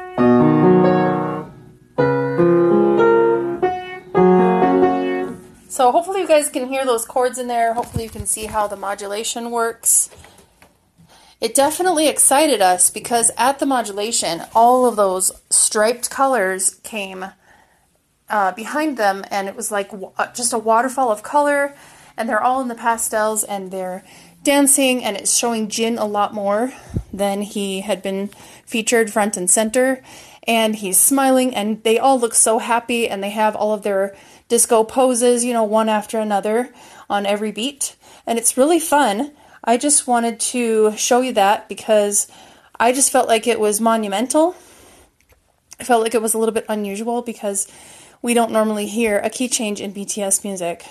So hopefully you guys can hear those chords in there. Hopefully you can see how the modulation works. It definitely excited us because at the modulation, all of those striped colors came behind them, and it was like just a waterfall of color, and they're all in the pastels, and they're dancing, and it's showing Jin a lot more than he had been featured front and center, and he's smiling, and they all look so happy, and they have all of their disco poses, you know, one after another on every beat, and it's really fun. I just wanted to show you that because I just felt like it was monumental. I felt like it was a little bit unusual because we don't normally hear a key change in BTS music.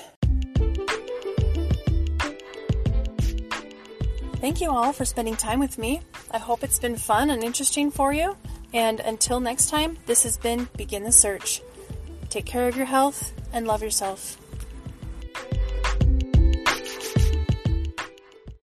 Thank you all for spending time with me. I hope it's been fun and interesting for you. And until next time, this has been Begin the Search. Take care of your health and love yourself.